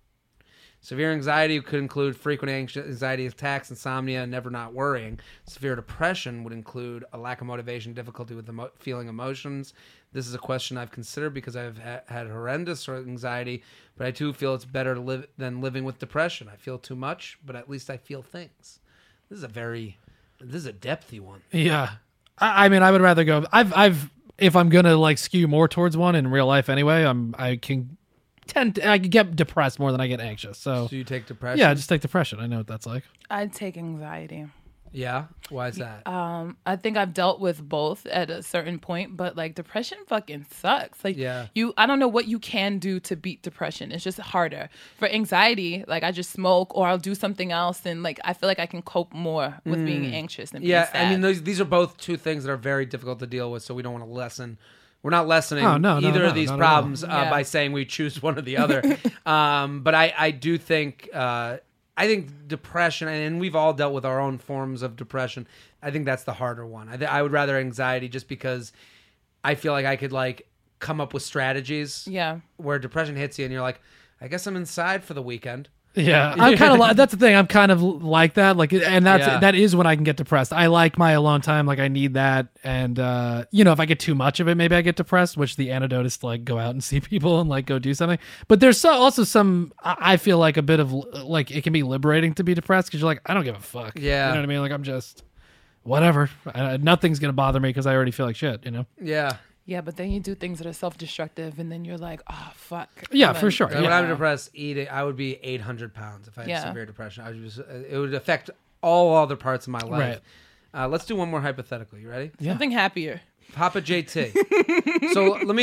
Speaker 2: Severe anxiety could include frequent anxiety attacks, insomnia, and never not worrying. Severe depression would include a lack of motivation, difficulty with feeling emotions. This is a question I've considered because I've had horrendous anxiety, but I too feel it's better to live than living with depression. I feel too much, but at least I feel things. This is a depthy one.
Speaker 3: Yeah. I mean, I would rather go. If I'm gonna like skew more towards one in real life anyway, I can get depressed more than I get anxious. So
Speaker 2: you take depression?
Speaker 3: Yeah, just take depression. I know what that's like.
Speaker 4: I'd take anxiety.
Speaker 2: Yeah? Why is that?
Speaker 4: I think I've dealt with both at a certain point, but like depression fucking sucks. Like I don't know what you can do to beat depression. It's just harder. For anxiety, like I just smoke or I'll do something else, and like I feel like I can cope more with being anxious than being sad.
Speaker 2: I mean these are both two things that are very difficult to deal with, so we don't want to lessen. We're not lessening either of these problems by saying we choose one or the other. But I do think I think depression, and we've all dealt with our own forms of depression. I think that's the harder one. I would rather anxiety just because I feel like I could like come up with strategies.
Speaker 4: Yeah.
Speaker 2: Where depression hits you and you're like, I guess I'm inside for the weekend.
Speaker 3: Yeah, I'm kind of that's the thing. I'm kind of like that. Like, and that is when I can get depressed. I like my alone time. Like, I need that. And if I get too much of it, maybe I get depressed. Which the antidote is to like go out and see people and like go do something. But there's also some. I feel like a bit of like it can be liberating to be depressed because you're like, I don't give a fuck.
Speaker 2: Yeah,
Speaker 3: you know what I mean. Like I'm just whatever. Nothing's gonna bother me because I already feel like shit. You know.
Speaker 2: Yeah.
Speaker 4: Yeah, but then you do things that are self-destructive, and then you're like, oh, fuck.
Speaker 3: Yeah, for sure.
Speaker 2: When I'm depressed, eating, I would be 800 pounds if I had severe depression. It would affect all other parts of my life. Right. Let's do one more hypothetical. You ready?
Speaker 4: Yeah. Something happier.
Speaker 2: Papa JT. So let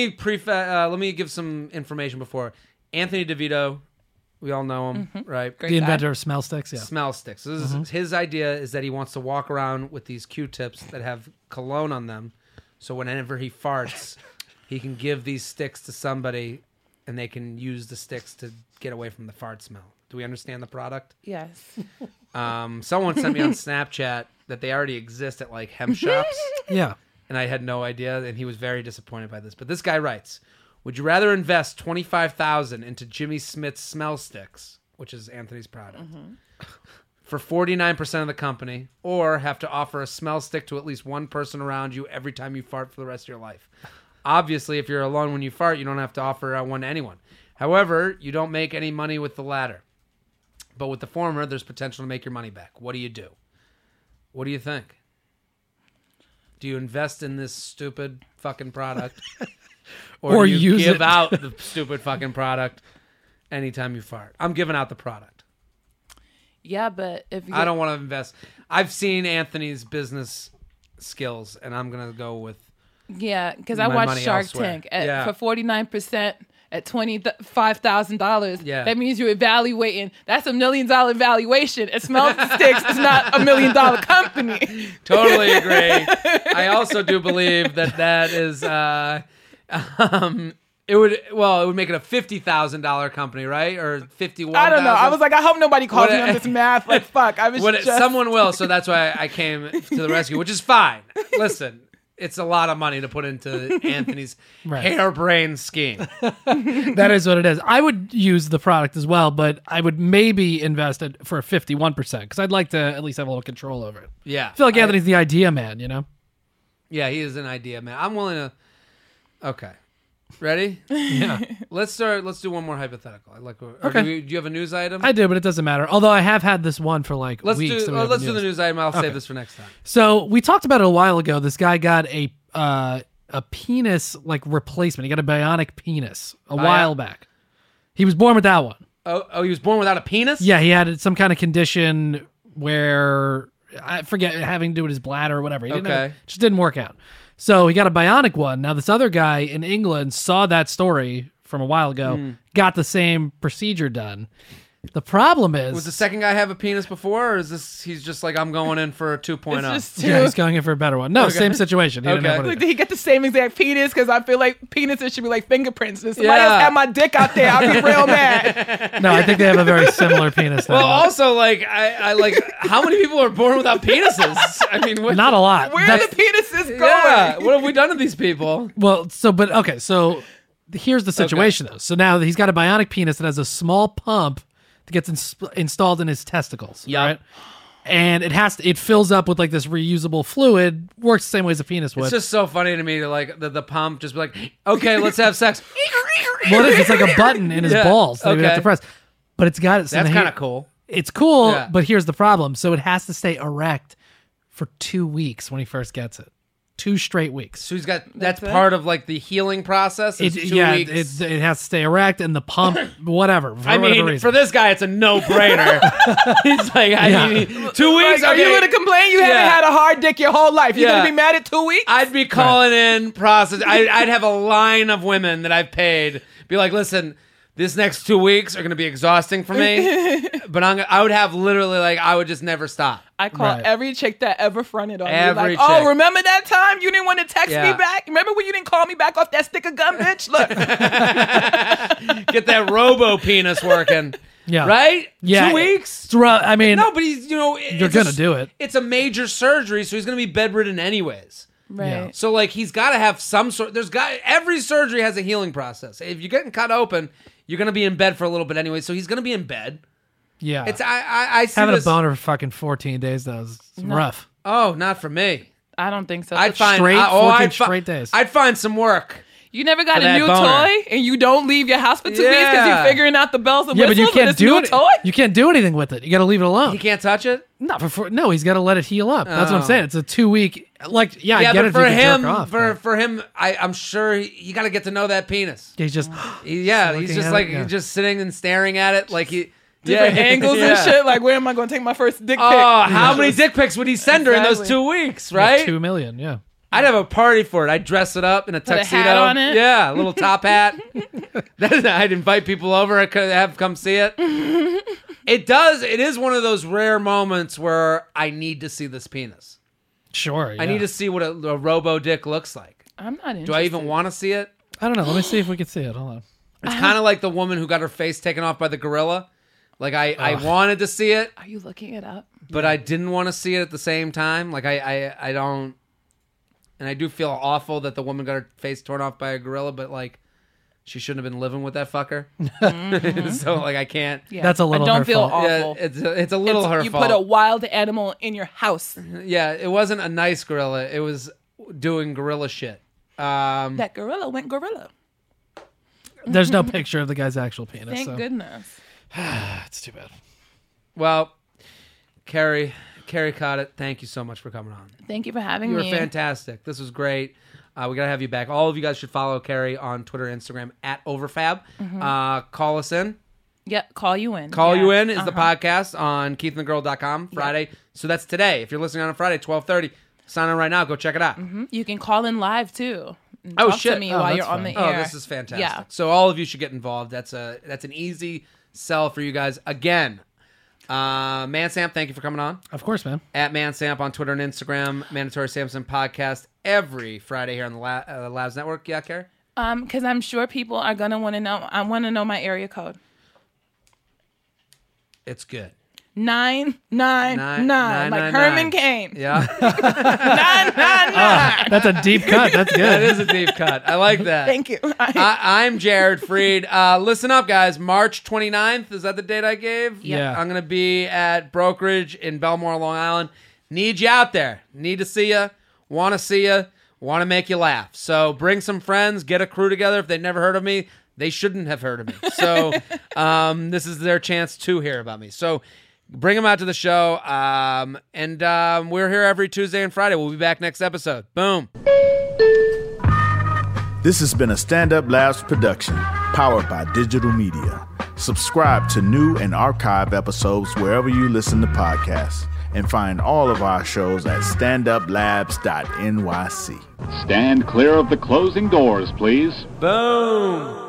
Speaker 2: me give some information before. Anthony DeVito, we all know him, right?
Speaker 3: Great the inventor of smell sticks, yeah.
Speaker 2: Smell sticks. So this is, his idea is that he wants to walk around with these Q-tips that have cologne on them. So whenever he farts, he can give these sticks to somebody, and they can use the sticks to get away from the fart smell. Do we understand the product?
Speaker 4: Yes.
Speaker 2: Someone sent me on Snapchat that they already exist at like hemp shops.
Speaker 3: Yeah.
Speaker 2: And I had no idea, and he was very disappointed by this. But this guy writes, would you rather invest $25,000 into Jimmy Smith's smell sticks, which is Anthony's product, for 49% of the company, or have to offer a smell stick to at least one person around you every time you fart for the rest of your life? Obviously, if you're alone when you fart, you don't have to offer one to anyone. However, you don't make any money with the latter. But with the former, there's potential to make your money back. What do you do? What do you think? Do you invest in this stupid fucking product? Or do you give out the stupid fucking product anytime you fart? I'm giving out the product.
Speaker 4: Yeah, but if
Speaker 2: I don't want to invest. I've seen Anthony's business skills, and I'm gonna go with
Speaker 4: because I watched Shark Tank for 49% at $25,000.
Speaker 2: Yeah,
Speaker 4: that means you're evaluating. That's $1 million valuation. And Smell Sticks is not $1 million company.
Speaker 2: Totally agree. I also do believe that is. It would make it a $50,000 company, right? Or $51,000.
Speaker 4: I don't know. I was like, I hope nobody calls me on this math. Like, fuck.
Speaker 2: Someone will, so that's why I came to the rescue, which is fine. Listen, it's a lot of money to put into Anthony's harebrained scheme.
Speaker 3: That is what it is. I would use the product as well, but I would maybe invest it for 51% because I'd like to at least have a little control over it.
Speaker 2: Yeah,
Speaker 3: I feel like Anthony's the idea man, you know?
Speaker 2: Yeah, he is an idea man. I'm willing to. Okay. Ready?
Speaker 3: Yeah.
Speaker 2: Let's do one more hypothetical.
Speaker 3: Okay.
Speaker 2: Do you have a news item?
Speaker 3: I do, but it doesn't matter. Although I have had this one for like weeks.
Speaker 2: Let's do the news item. I'll save this for next time.
Speaker 3: So we talked about it a while ago. This guy got a penis like replacement. He got a bionic penis a while back. He was born with that one.
Speaker 2: Oh, he was born without a penis?
Speaker 3: Yeah, he had some kind of condition where I forget having to do with his bladder or whatever. Just didn't work out. So he got a bionic one. Now this other guy in England saw that story from a while ago, got the same procedure done, The problem is,
Speaker 2: Was the second guy have a penis before, or is this he's just like, I'm going in for a 2.0?
Speaker 4: It's just two.
Speaker 3: yeah, he's going in for a better one. No, same situation. He didn't have
Speaker 2: Okay.
Speaker 3: one.
Speaker 4: Did he get the same exact penis? Because I feel like penises should be like fingerprints. If somebody else had my dick out there, I'd be real mad.
Speaker 3: No, I think they have a very similar penis.
Speaker 2: Well, also, like, I like, how many people are born without penises? I mean, what,
Speaker 3: not a lot.
Speaker 4: Where are the penises going?
Speaker 2: Yeah, what have we done to these people?
Speaker 3: Well, so here's the situation though. So now he's got a bionic penis that has a small pump that gets installed in his testicles.
Speaker 2: Yep.
Speaker 3: Right? And it fills up with like this reusable fluid. Works the same way as a penis would.
Speaker 2: It's just so funny to me to like the pump just be like, okay, let's have sex.
Speaker 3: Well, it's like a button in his balls that we have to press. But it's got it.
Speaker 2: That's kind of cool.
Speaker 3: It's cool,
Speaker 2: Yeah.
Speaker 3: but here's the problem. So it has to stay erect for 2 weeks when he first gets it. 2 straight weeks.
Speaker 2: So he's got
Speaker 4: That's it?
Speaker 2: part of like the healing process. Is 2 weeks.
Speaker 3: It has to stay erect, and the pump, whatever. For
Speaker 2: I
Speaker 3: whatever
Speaker 2: mean,
Speaker 3: reason.
Speaker 2: for this guy, it's a no-brainer. He's like, I mean, 2 weeks.
Speaker 4: Like, are you
Speaker 2: okay.
Speaker 4: going to complain? You haven't had a hard dick your whole life. You're
Speaker 2: Yeah.
Speaker 4: going to be mad at 2 weeks?
Speaker 2: I'd be calling in process. I'd have a line of women that I've paid. Be like, listen, this next 2 weeks are going to be exhausting for me. But I would have literally like, I would just never stop.
Speaker 4: I call
Speaker 3: Right.
Speaker 4: every chick that ever fronted on
Speaker 2: Every
Speaker 4: me. Like,
Speaker 2: chick.
Speaker 4: oh, remember that time you didn't want to text
Speaker 2: Yeah.
Speaker 4: me back? Remember when you didn't call me back off that stick of gum, bitch? Look.
Speaker 2: Get that robo penis working.
Speaker 3: Yeah.
Speaker 2: Right?
Speaker 3: Yeah.
Speaker 2: 2 weeks?
Speaker 3: It's rough. I mean,
Speaker 2: No, but he's,
Speaker 3: You're gonna do it.
Speaker 2: It's a major surgery, so he's going to be bedridden anyways.
Speaker 4: Right.
Speaker 3: Yeah.
Speaker 2: So like he's got to have some sort. Every surgery has a healing process. If you're getting cut open, you're going to be in bed for a little bit anyway. So he's going to be in bed.
Speaker 3: yeah.
Speaker 2: It's I see
Speaker 3: Having
Speaker 2: this.
Speaker 3: a boner for fucking 14 days, though, is rough.
Speaker 2: Oh, not for me.
Speaker 4: I don't think so.
Speaker 2: I'd find
Speaker 3: Straight, 14
Speaker 2: I'd
Speaker 3: straight days.
Speaker 2: I'd find some work.
Speaker 4: You never got
Speaker 2: For
Speaker 4: a
Speaker 2: that
Speaker 4: new
Speaker 2: boner.
Speaker 4: toy and you don't leave your house for 2 weeks because
Speaker 2: Yeah.
Speaker 4: you're figuring out the bells and
Speaker 3: Yeah, but
Speaker 4: whistles
Speaker 3: you can't
Speaker 4: with this
Speaker 3: do
Speaker 4: new
Speaker 3: it.
Speaker 4: toy?
Speaker 3: You can't do anything with it. You got to leave it alone.
Speaker 2: He can't touch it.
Speaker 3: Not no, he's got to let it heal up. That's what I'm
Speaker 2: Oh.
Speaker 3: saying. It's a 2 week. Like, yeah, I
Speaker 2: Yeah,
Speaker 3: get
Speaker 2: but
Speaker 3: it.
Speaker 2: for
Speaker 3: if you can
Speaker 2: him,
Speaker 3: jerk off, but
Speaker 2: for him, I'm sure you got to get to know that penis.
Speaker 3: he's just
Speaker 2: Yeah, he's
Speaker 3: looking
Speaker 2: just
Speaker 3: at
Speaker 2: like
Speaker 3: it, yeah.
Speaker 2: just sitting and staring at it, like he
Speaker 4: Different angles
Speaker 2: yeah.
Speaker 4: and shit. Like, where am I going to take my first dick pic?
Speaker 2: Oh, how many dick pics would he send her in those
Speaker 4: Exactly.
Speaker 2: 2 weeks? Right?
Speaker 3: 2 million. Yeah.
Speaker 2: I'd have a party for it. I'd dress it up in a
Speaker 4: Put a
Speaker 2: tuxedo.
Speaker 4: hat on it?
Speaker 2: Yeah, a little top hat. I'd invite people over. I could have come see it. It is one of those rare moments where I need to see this penis.
Speaker 3: Sure.
Speaker 2: I need to see what a robo dick looks like.
Speaker 4: I'm not interested.
Speaker 2: Do I even want to see it?
Speaker 3: I don't know. Let me see if we can see it. Hold on.
Speaker 2: It's kind of like the woman who got her face taken off by the gorilla. Like I wanted to see it,
Speaker 4: Are you looking it up?
Speaker 2: but I didn't want to see it at the same time. Like I don't, and I do feel awful that the woman got her face torn off by a gorilla, but like she shouldn't have been living with that fucker. So like I can't.
Speaker 4: Yeah.
Speaker 3: That's a little
Speaker 4: I don't
Speaker 3: her
Speaker 4: feel
Speaker 3: fault.
Speaker 2: Yeah,
Speaker 4: awful.
Speaker 2: it's a little her
Speaker 4: you
Speaker 2: fault.
Speaker 4: put a wild animal in your house.
Speaker 2: Yeah, it wasn't a nice gorilla. It was doing gorilla shit.
Speaker 4: That gorilla went gorilla.
Speaker 3: There's no picture of the guy's actual penis.
Speaker 4: Thank
Speaker 3: so
Speaker 4: goodness.
Speaker 3: That's too bad.
Speaker 2: Well, Carrie caught it. Thank you so much for coming on.
Speaker 4: Thank you for having
Speaker 2: You were
Speaker 4: me.
Speaker 2: fantastic. This was great. We got to have you back. All of you guys should follow Carrie on Twitter and Instagram at Overfab. Call us in.
Speaker 4: Yep, call you in.
Speaker 2: Call
Speaker 4: Yeah.
Speaker 2: You In is the podcast on keithandthegirl.com Friday. So that's today. If you're listening on a Friday, 12:30, sign in right now. Go check it out.
Speaker 4: You can call in live too. And
Speaker 2: Oh,
Speaker 4: talk
Speaker 2: shit.
Speaker 4: to me
Speaker 3: Oh,
Speaker 4: while
Speaker 3: that's
Speaker 4: you're on
Speaker 3: fun.
Speaker 4: the
Speaker 2: Oh,
Speaker 4: air.
Speaker 2: this is fantastic.
Speaker 4: Yeah.
Speaker 2: So all of you should get involved. That's an easy sell for you guys. Again, Mansamp, thank you for coming on.
Speaker 3: Of course, man.
Speaker 2: At Mansamp on Twitter and Instagram. Mandatory Samson podcast every Friday here on the Labs Network. Yeah, Carrie?
Speaker 4: Because I'm sure people are gonna want to know. I want to know my area code.
Speaker 2: It's good.
Speaker 4: 999, like Herman Cain.
Speaker 2: Yeah.
Speaker 4: 999.
Speaker 3: That's a deep cut. That's good.
Speaker 2: That is a deep cut. I like that.
Speaker 4: Thank you.
Speaker 2: I'm Jared Freed. Listen up, guys. March 29th. Is that the date I gave?
Speaker 3: Yeah.
Speaker 2: I'm going to be at Brokerage in Belmore, Long Island. Need you out there. Need to see you. Want to see you. Want to make you laugh. So bring some friends. Get a crew together. If they've never heard of me, they shouldn't have heard of me. So this is their chance to hear about me. So bring them out to the show. And we're here every Tuesday and Friday. We'll be back next episode. Boom.
Speaker 5: This has been a Stand Up Labs production, powered by digital media. Subscribe to new and archive episodes wherever you listen to podcasts, and find all of our shows at standuplabs.nyc.
Speaker 6: Stand clear of the closing doors, please.
Speaker 2: Boom.